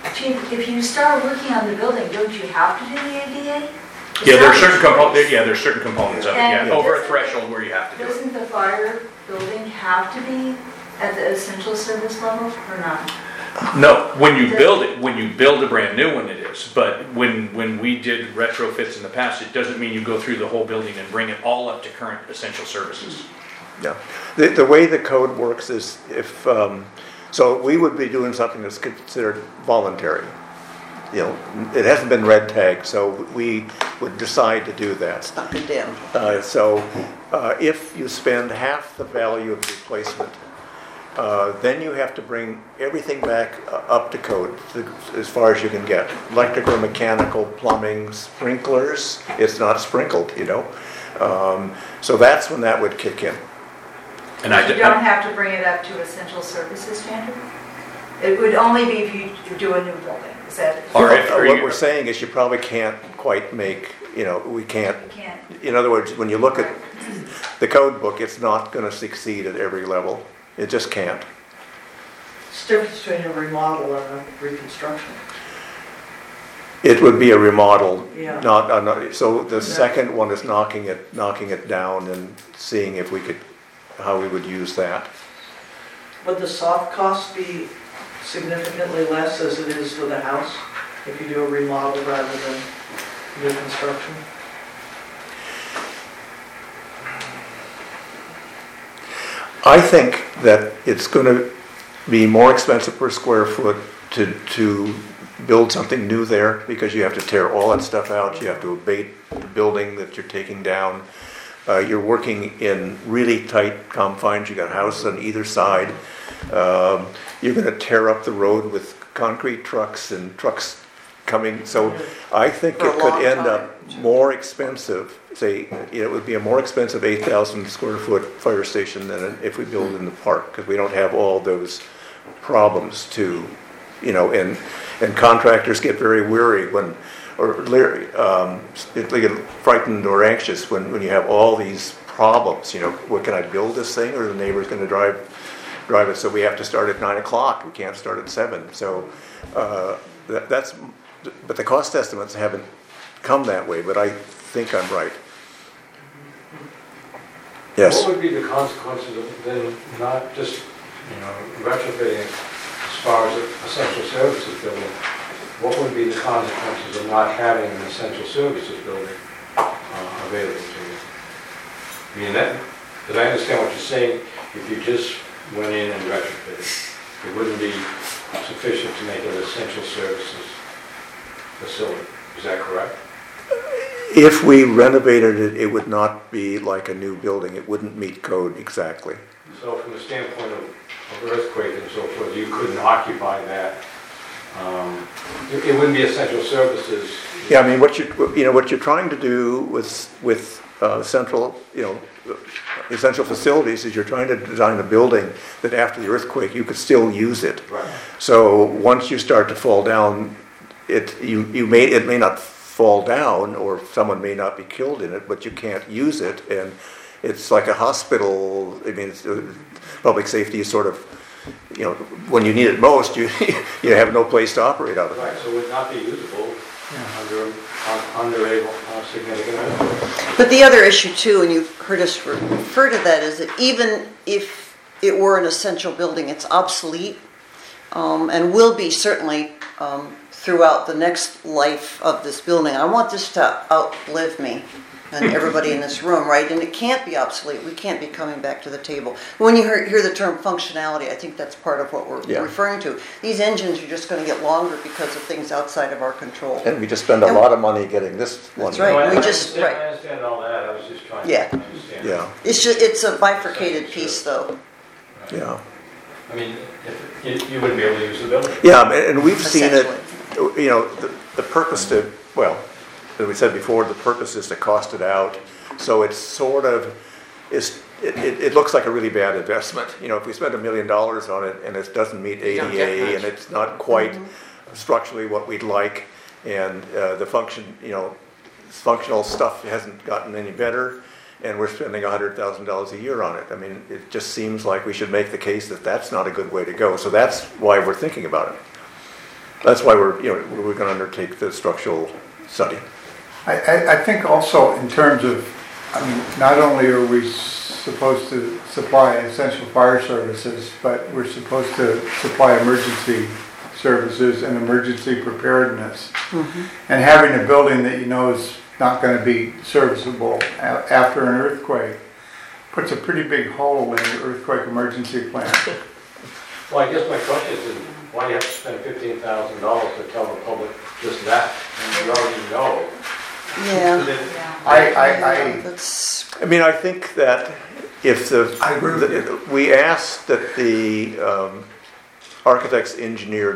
Chief, if you start working on the building, don't you have to do the ADA? Yeah, there's certain components of it, yeah, over a threshold where you have to do it. Doesn't the fire building have to be at the essential service level or not? No, when you build a brand new one it is, but when we did retrofits in the past, it doesn't mean you go through the whole building and bring it all up to current essential services. Yeah, the way the code works is if, so we would be doing something that's considered voluntary. You know, it hasn't been red tagged, so we would decide to do that. It's not condemned. So if you spend half the value of the replacement, then you have to bring everything back up to code as far as you can get. Electrical, mechanical, plumbing, sprinklers, it's not sprinkled, you know. So that's when that would kick in. And you don't have to bring it up to essential services standard? It would only be if you do a new building, is that? Or what we're saying is you probably can't quite make, you know, we can't. In other words, when you look at the code book, it's not going to succeed at every level. It just can't. It's the difference between a remodel and a reconstruction. It would be a remodel, Yeah. not so the second one is knocking it down and seeing if we could, how we would use that. Would the soft cost be significantly less as it is with a house if you do a remodel rather than new construction? I think that it's going to be more expensive per square foot to build something new there because you have to tear all that stuff out. You have to abate the building that you're taking down. You're working in really tight confines. You got a house on either side. You're going to tear up the road with concrete trucks and trucks coming. So I think it could end up more expensive. Say, it would be a more expensive 8,000 square foot fire station than if we build in the park because we don't have all those problems to, you know, and contractors get very weary when, or they get frightened or anxious when you have all these problems. You know, what, can I build this thing or the neighbor's going to drive it? So we have to start at 9 o'clock. We can't start at 7. So that's, but the cost estimates haven't come that way. But I think I'm right. Yes. What would be the consequences of then not just, you know, retrofitting as far as an essential services building? What would be the consequences of not having an essential services building available to you? I mean, that, because I understand what you're saying, if you just went in and retrofitted, it wouldn't be sufficient to make it an essential services facility. Is that correct? If we renovated it, it would not be like a new building. It wouldn't meet code exactly. So from the standpoint of earthquake and so forth, you couldn't occupy that. It wouldn't be essential services. Yeah, I mean, what you're trying to do with central, essential facilities is you're trying to design a building that after the earthquake you could still use it. Right. So once you start to fall down, it may not fall down, or someone may not be killed in it, but you can't use it, and it's like a hospital. I mean, public safety is sort of, when you need it most, you have no place to operate out of. Right, so it would not be usable under a significant earthquake. But the other issue too, and you've heard us refer to that, is that even if it were an essential building, it's obsolete, and will be certainly throughout the next life of this building. I want this to outlive me and everybody in this room, right? And it can't be obsolete. We can't be coming back to the table. When you hear the term functionality, I think that's part of what we're referring to. These engines are just going to get longer because of things outside of our control. And we just spend a lot of money getting this one. That's right. No, I understand all that. I was just trying to understand. Yeah. It's a bifurcated piece, though. Yeah. I mean, you wouldn't be able to use the building. Yeah, and we've seen it. The purpose to, as we said before, the purpose is to cost it out. So it's sort of, it looks like a really bad investment. If we spend $1 million on it and it doesn't meet ADA and it's not quite structurally what we'd like, and the functional stuff hasn't gotten any better, and we're spending $100,000 a year on it. I mean, it just seems like we should make the case that that's not a good way to go. So that's why we're thinking about it. That's why we're going to undertake the structural study. I think also in terms of, not only are we supposed to supply essential fire services, but we're supposed to supply emergency services and emergency preparedness. And having a building that is not going to be serviceable after an earthquake puts a pretty big hole in the earthquake emergency plan. Well, I guess my question is, why do you have to spend $15,000 to tell the public just that? And you already know. Yeah. I think that if we asked that the architect's engineer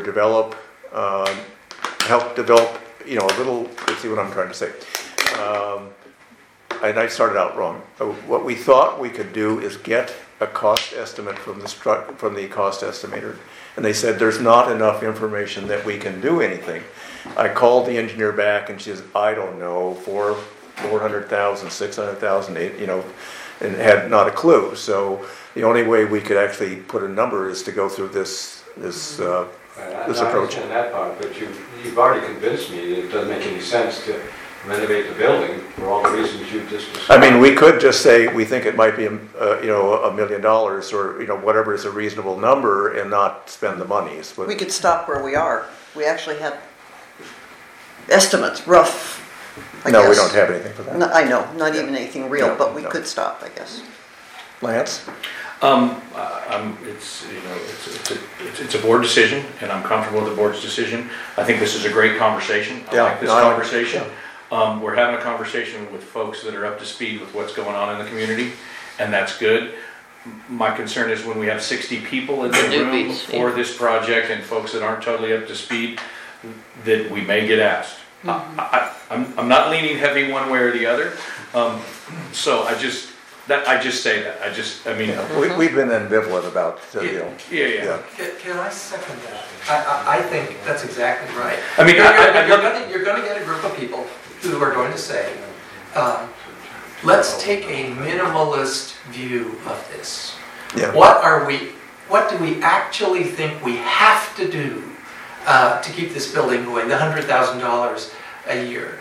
help develop, a little, let's see what I'm trying to say. And I started out wrong. What we thought we could do is get a cost estimate from the cost estimator. And they said there's not enough information that we can do anything. I called the engineer back and she says, I don't know, 400,000, 600,000, and had not a clue. So the only way we could actually put a number is to go through this approach. I understand that part, but you've already convinced me that it doesn't make any sense to renovate the building for all the reasons you just described. We could just say we think it might be $1 million or whatever is a reasonable number and not spend the monies. But we could stop where we are. We actually had estimates, rough. I guess. We don't have anything for that. No, I know, not even anything real, No, but we no. could stop, I guess. Lance? It's a board decision, and I'm comfortable with the board's decision. I think this is a great conversation. I like this conversation. We're having a conversation with folks that are up to speed with what's going on in the community, and that's good. My concern is when we have 60 people in the room for this project and folks that aren't totally up to speed, that we may get asked. I'm not leaning heavy one way or the other, so I just say that. We've been ambivalent about the Yeah. Can I second that? I think that's exactly right. You're going to get a group of people who are going to say, let's take a minimalist view of this. Yeah. What do we actually think we have to do to keep this building going, the $100,000 a year?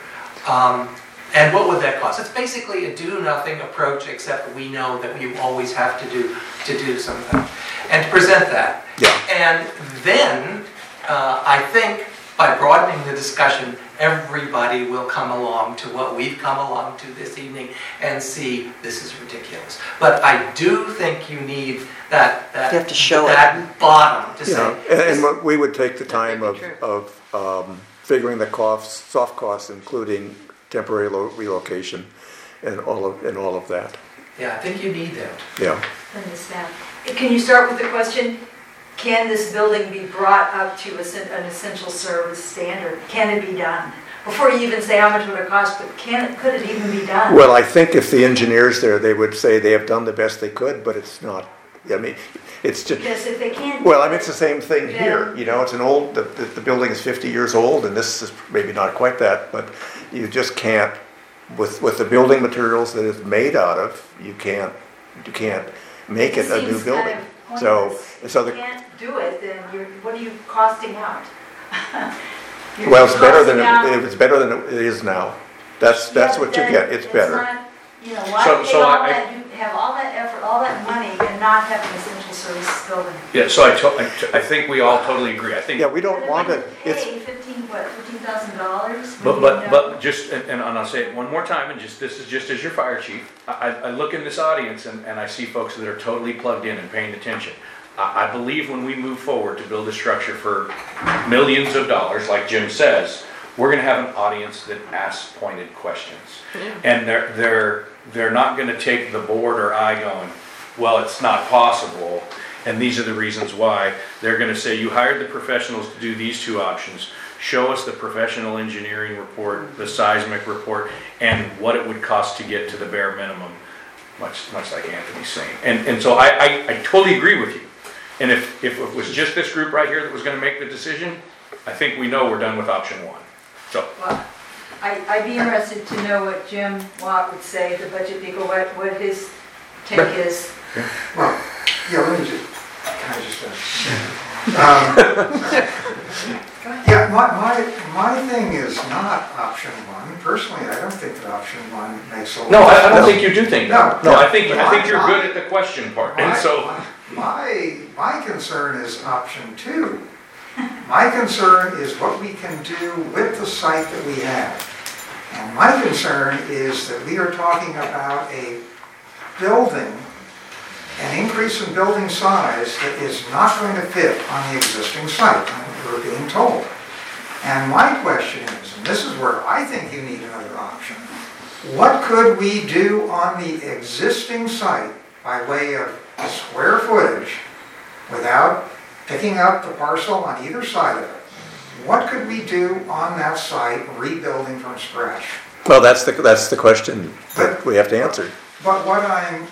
And what would that cost? It's basically a do-nothing approach, except we know that we always have to do something. And to present that. Yeah. And then, I think, by broadening the discussion, everybody will come along to what we've come along to this evening and see this is ridiculous. But I do think you need that you have to show that bottom to say. And we would take the time of figuring the soft costs, including temporary relocation and all of that. Yeah, I think you need that. Yeah. Understand. Can you start with the question? Can this building be brought up to an essential service standard? Can it be done? Before you even say how much would it cost, but could it even be done? Well, I think if the engineers there, they would say they have done the best they could, but it's not. It's just. Because if they can't. Well, it's the same thing here. It's an old. The building is 50 years old, and this is maybe not quite that, but you just can't. With the building materials that it's made out of, you can't make it a new building. So if you can't do it, then what are you costing out? It's better than it is now. That's what you get. It's better. Why have all that effort, all that money, and not have an essential services building? Yeah. So I think we all totally agree. I think. Yeah, we don't want it. It's $15,000. But just and I'll say it one more time, and this is just as your fire chief. I look in this audience and I see folks that are totally plugged in and paying attention. I believe when we move forward to build a structure for millions of dollars, like Jim says, we're going to have an audience that asks pointed questions, and they're not going to take the board or I going, well, it's not possible, and these are the reasons why. They're going to say, you hired the professionals to do these two options. Show us the professional engineering report, the seismic report, and what it would cost to get to the bare minimum, much like Anthony's saying. And so I totally agree with you. And if it was just this group right here that was going to make the decision, I think we know we're done with option one. So. Well, I'd be interested to know what Jim Watt would say, the budget people, what his take is. Well, let me just, can I just, Go ahead. my thing is not option one. Personally, I don't think that option one makes a lot. No, I don't think you do think that. No. No, I think you're good at the question part, and so. My concern is option two. My concern is what we can do with the site that we have. And my concern is that we are talking about a building, an increase in building size that is not going to fit on the existing site, we're being told. And my question is, and this is where I think you need another option, what could we do on the existing site by way of square footage without picking up the parcel on either side of it? What could we do on that site rebuilding from scratch? Well, that's the question that we have to answer. But what I'm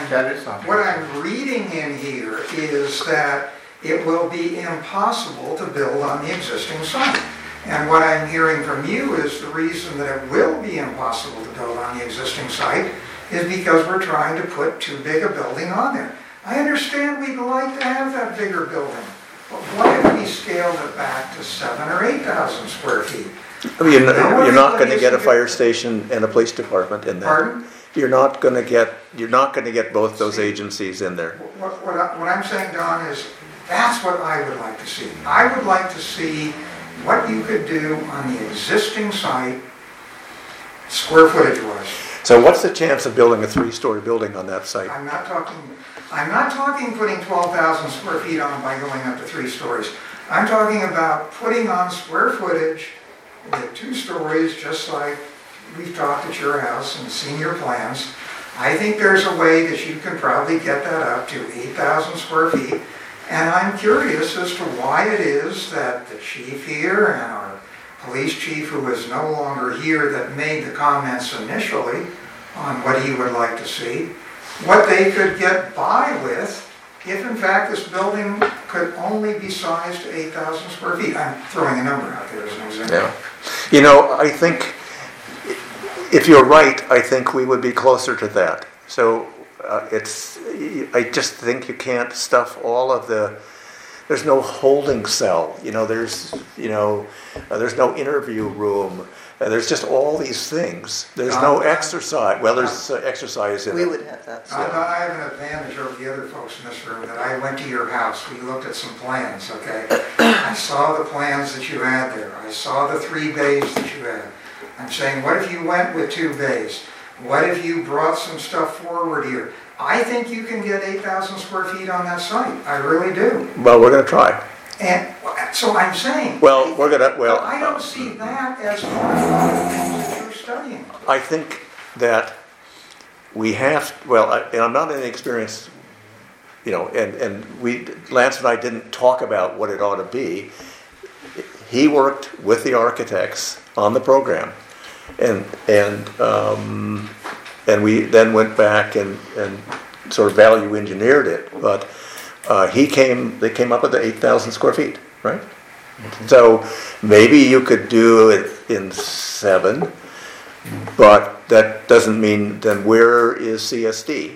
reading in here is that it will be impossible to build on the existing site. And what I'm hearing from you is the reason that it will be impossible to build on the existing site is because we're trying to put too big a building on there. I understand we'd like to have that bigger building, but what if we scaled it back to 7,000 or 8,000 square feet? You're not going to get a fire station and a police department in there. Pardon? You're not going to get both those agencies in there. What I'm saying, Don, is that's what I would like to see. I would like to see what you could do on the existing site, square footage wise. So what's the chance of building a 3-story building on that site? I'm not talking putting 12,000 square feet on by going up to 3 stories. I'm talking about putting on square footage with 2 stories, just like we've talked at your house and seen your plans. I think there's a way that you can probably get that up to 8,000 square feet. And I'm curious as to why it is that the chief here and our police chief, who is no longer here, that made the comments initially on what he would like to see, what they could get by with if in fact this building could only be sized to 8,000 square feet. I'm throwing a number out there as an example. Yeah. You know, I think if you're right, I think we would be closer to that. So I just think you can't stuff all of there's no holding cell, there's no interview room, there's just all these things. There's no exercise. Well, there's exercise in it. We would have that. So. I have an advantage over the other folks in this room that I went to your house. We looked at some plans, okay? I saw the plans that you had there. I saw the 3 bays that you had. I'm saying, what if you went with 2 bays? What if you brought some stuff forward here? I think you can get 8,000 square feet on that site. I really do. Well, we're going to try. And so I'm saying. Well, we're going to. Well, I don't see that as one of the things that you're studying. I think that we have. Well, and I'm not inexperienced. And Lance and I didn't talk about what it ought to be. He worked with the architects on the program, and we then went back and sort of value engineered it. But they came up with the 8,000 square feet, right? Mm-hmm. So maybe you could do it in 7, but that doesn't mean then where is CSD?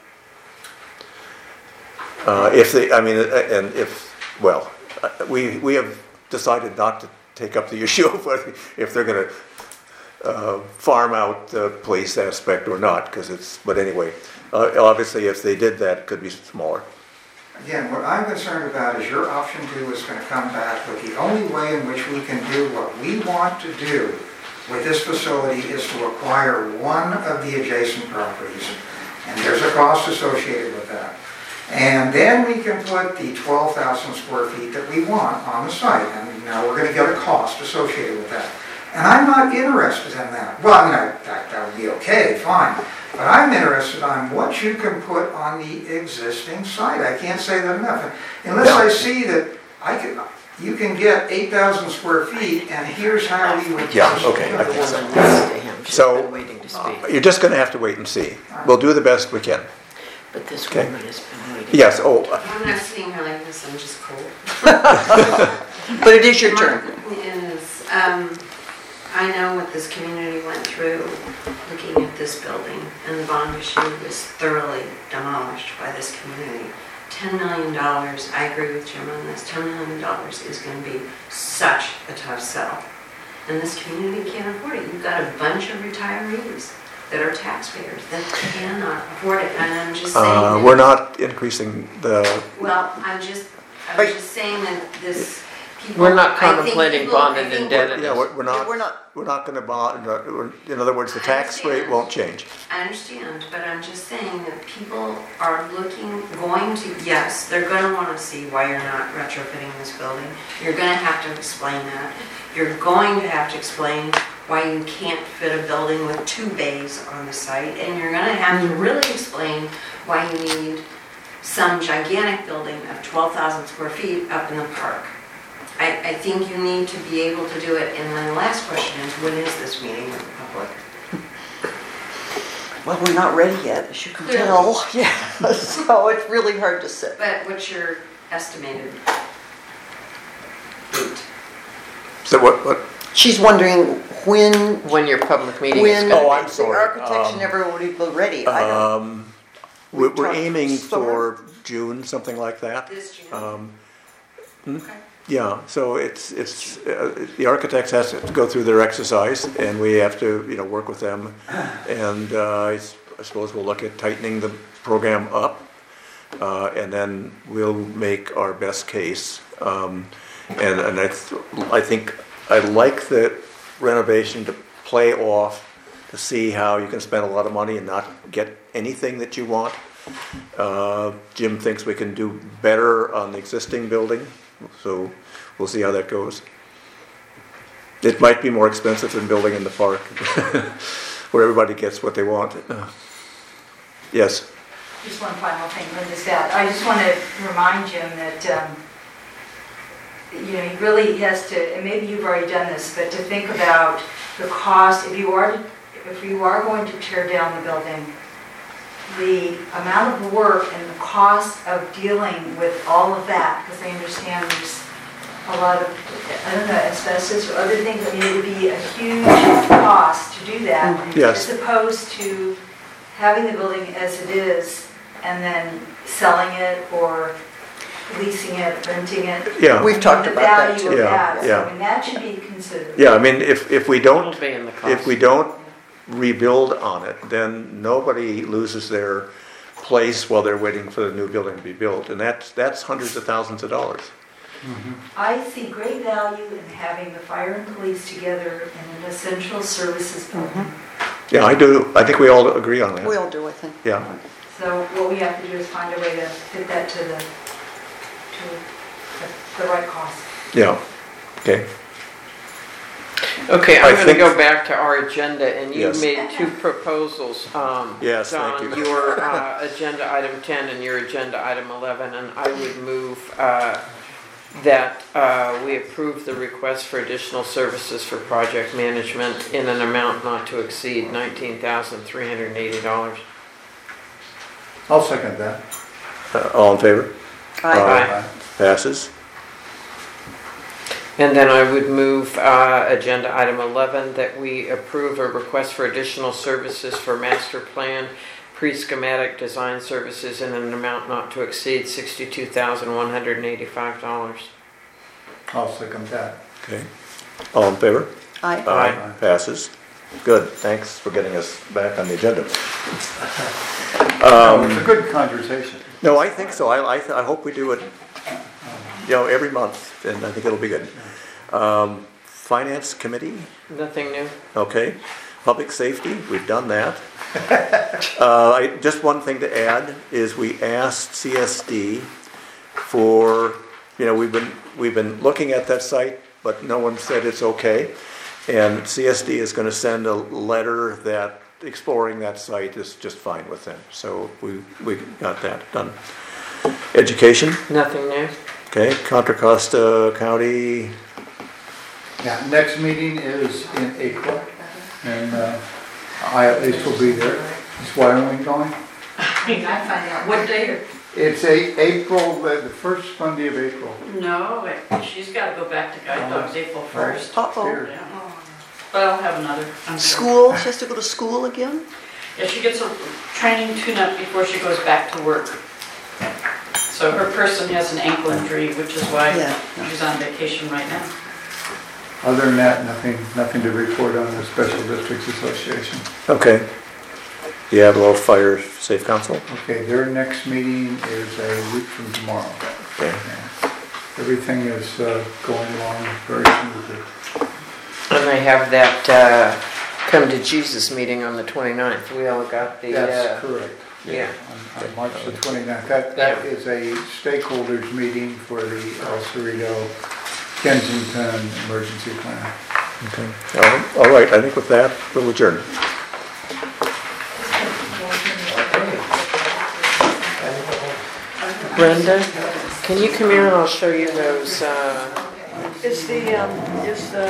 We have decided not to take up the issue of if they're going to farm out the police aspect or not, but anyway, obviously if they did that, it could be smaller. Again, what I'm concerned about is your option 2 is going to come back with the only way in which we can do what we want to do with this facility is to acquire one of the adjacent properties, and there's a cost associated with that. And then we can put the 12,000 square feet that we want on the site, and now we're going to get a cost associated with that. And I'm not interested in that. Well, that would be okay, fine. But I'm interested on what you can put on the existing site. I can't say that enough. Unless I see that you can get 8,000 square feet, and here's how we would... Yeah, okay, I think so. So, you're just going to have to wait and see. We'll do the best we can. But this woman has been waiting. Yes, I'm not sitting here like this, I'm just cold. But it is your turn. It is. I know what this community went through looking at this building, and the bond issue was thoroughly demolished by this community. $10 million, I agree with Jim on this, $10 million is going to be such a tough sell. And this community can't afford it. You've got a bunch of retirees that are taxpayers that cannot afford it. And I'm just saying. We're not increasing the. Well, I was just saying that this. People, we're not contemplating bonded indebtedness. Yeah, we're not going to bond. In other words, the tax rate won't change. I understand, but I'm just saying that people are yes, they're going to want to see why you're not retrofitting this building. You're going to have to explain that. You're going to have to explain why you can't fit a building with 2 bays on the site, and you're going to have to really explain why you need some gigantic building of 12,000 square feet up in the park. I think you need to be able to do it. And my last question is, when is this meeting with the public? Well, we're not ready yet, as you can tell. Yeah, so it's really hard to say. But what's your estimated date? So what? She's wondering when your public meeting is going to be. I'm sorry. The architects and everybody will be ready. We're aiming for June, something like that. This June? Okay. Yeah, so it's the architects has to go through their exercise, and we have to work with them, and I suppose we'll look at tightening the program up, and then we'll make our best case. And I think I like the renovation to play off to see how you can spend a lot of money and not get anything that you want. Jim thinks we can do better on the existing building. So we'll see how that goes. It might be more expensive than building in the park, where everybody gets what they want. Yes? Just one final thing, Linda's got. I just want to remind Jim that, he really has to, and maybe you've already done this, but to think about the cost, if you are going to tear down the building, the amount of work and the cost of dealing with all of that, because I understand there's a lot of, asbestos or other things that need to be a huge cost to do that, yes. As opposed to having the building as it is and then selling it or leasing it, renting it. Yeah, we've talked about that too. Yeah. So, I mean, that should be considered. Yeah, I mean, if we don't rebuild on it, then nobody loses their place while they're waiting for the new building to be built, and that's hundreds of thousands of dollars. Mm-hmm. I see great value in having the fire and police together in an essential services building. Mm-hmm. Yeah, I do. I think we all agree on that. We all do, I think. Yeah. So what we have to do is find a way to fit that to the right cost. Yeah. Okay. Okay, I'm going to go back to our agenda, and you Yes. made 2 proposals. Yes, Don, thank you. your agenda item 10 and your agenda item 11, and I would move that we approve the request for additional services for project management in an amount not to exceed $19,380. I'll second that. All in favor? Aye. Passes. And then I would move agenda item 11 that we approve a request for additional services for master plan pre-schematic design services in an amount not to exceed $62,185. I'll second that. Okay. All in favor? Aye. Aye. Passes. Good. Thanks for getting us back on the agenda. It's a good conversation. No, I think so. I hope we do it, every month, and I think it'll be good. Finance committee? Nothing new. Okay. Public safety, we've done that. Just one thing to add is we asked CSD for, we've been looking at that site, but no one said it's okay. And CSD is going to send a letter that exploring that site is just fine with them. So we got that done. Education? Nothing new. Okay. Contra Costa County? Yeah, next meeting is in April, and I at least will be there. Is Wyoming going? I find out what day. It's April, the first Monday of April. No, she's got to go back to Guide Dogs April 1st. Uh-oh. Yeah. But I'll have another. School? She has to go to school again? Yeah, she gets a training tune-up before she goes back to work. So her person has an ankle injury, which is why Yeah. she's on vacation right now. Other than that, nothing to report on the Special Districts Association. Okay. You have a little fire safe council? Okay, their next meeting is a week from tomorrow. Okay. Everything is going along very smoothly. And they have that Come to Jesus meeting on the 29th. We all got the... That's correct. Yeah. On March the 29th. That is a stakeholders meeting for the El Cerrito Kensington Emergency Plan. Okay. All right, I think with that, we'll adjourn. Brenda, can you come here and I'll show you those... Is the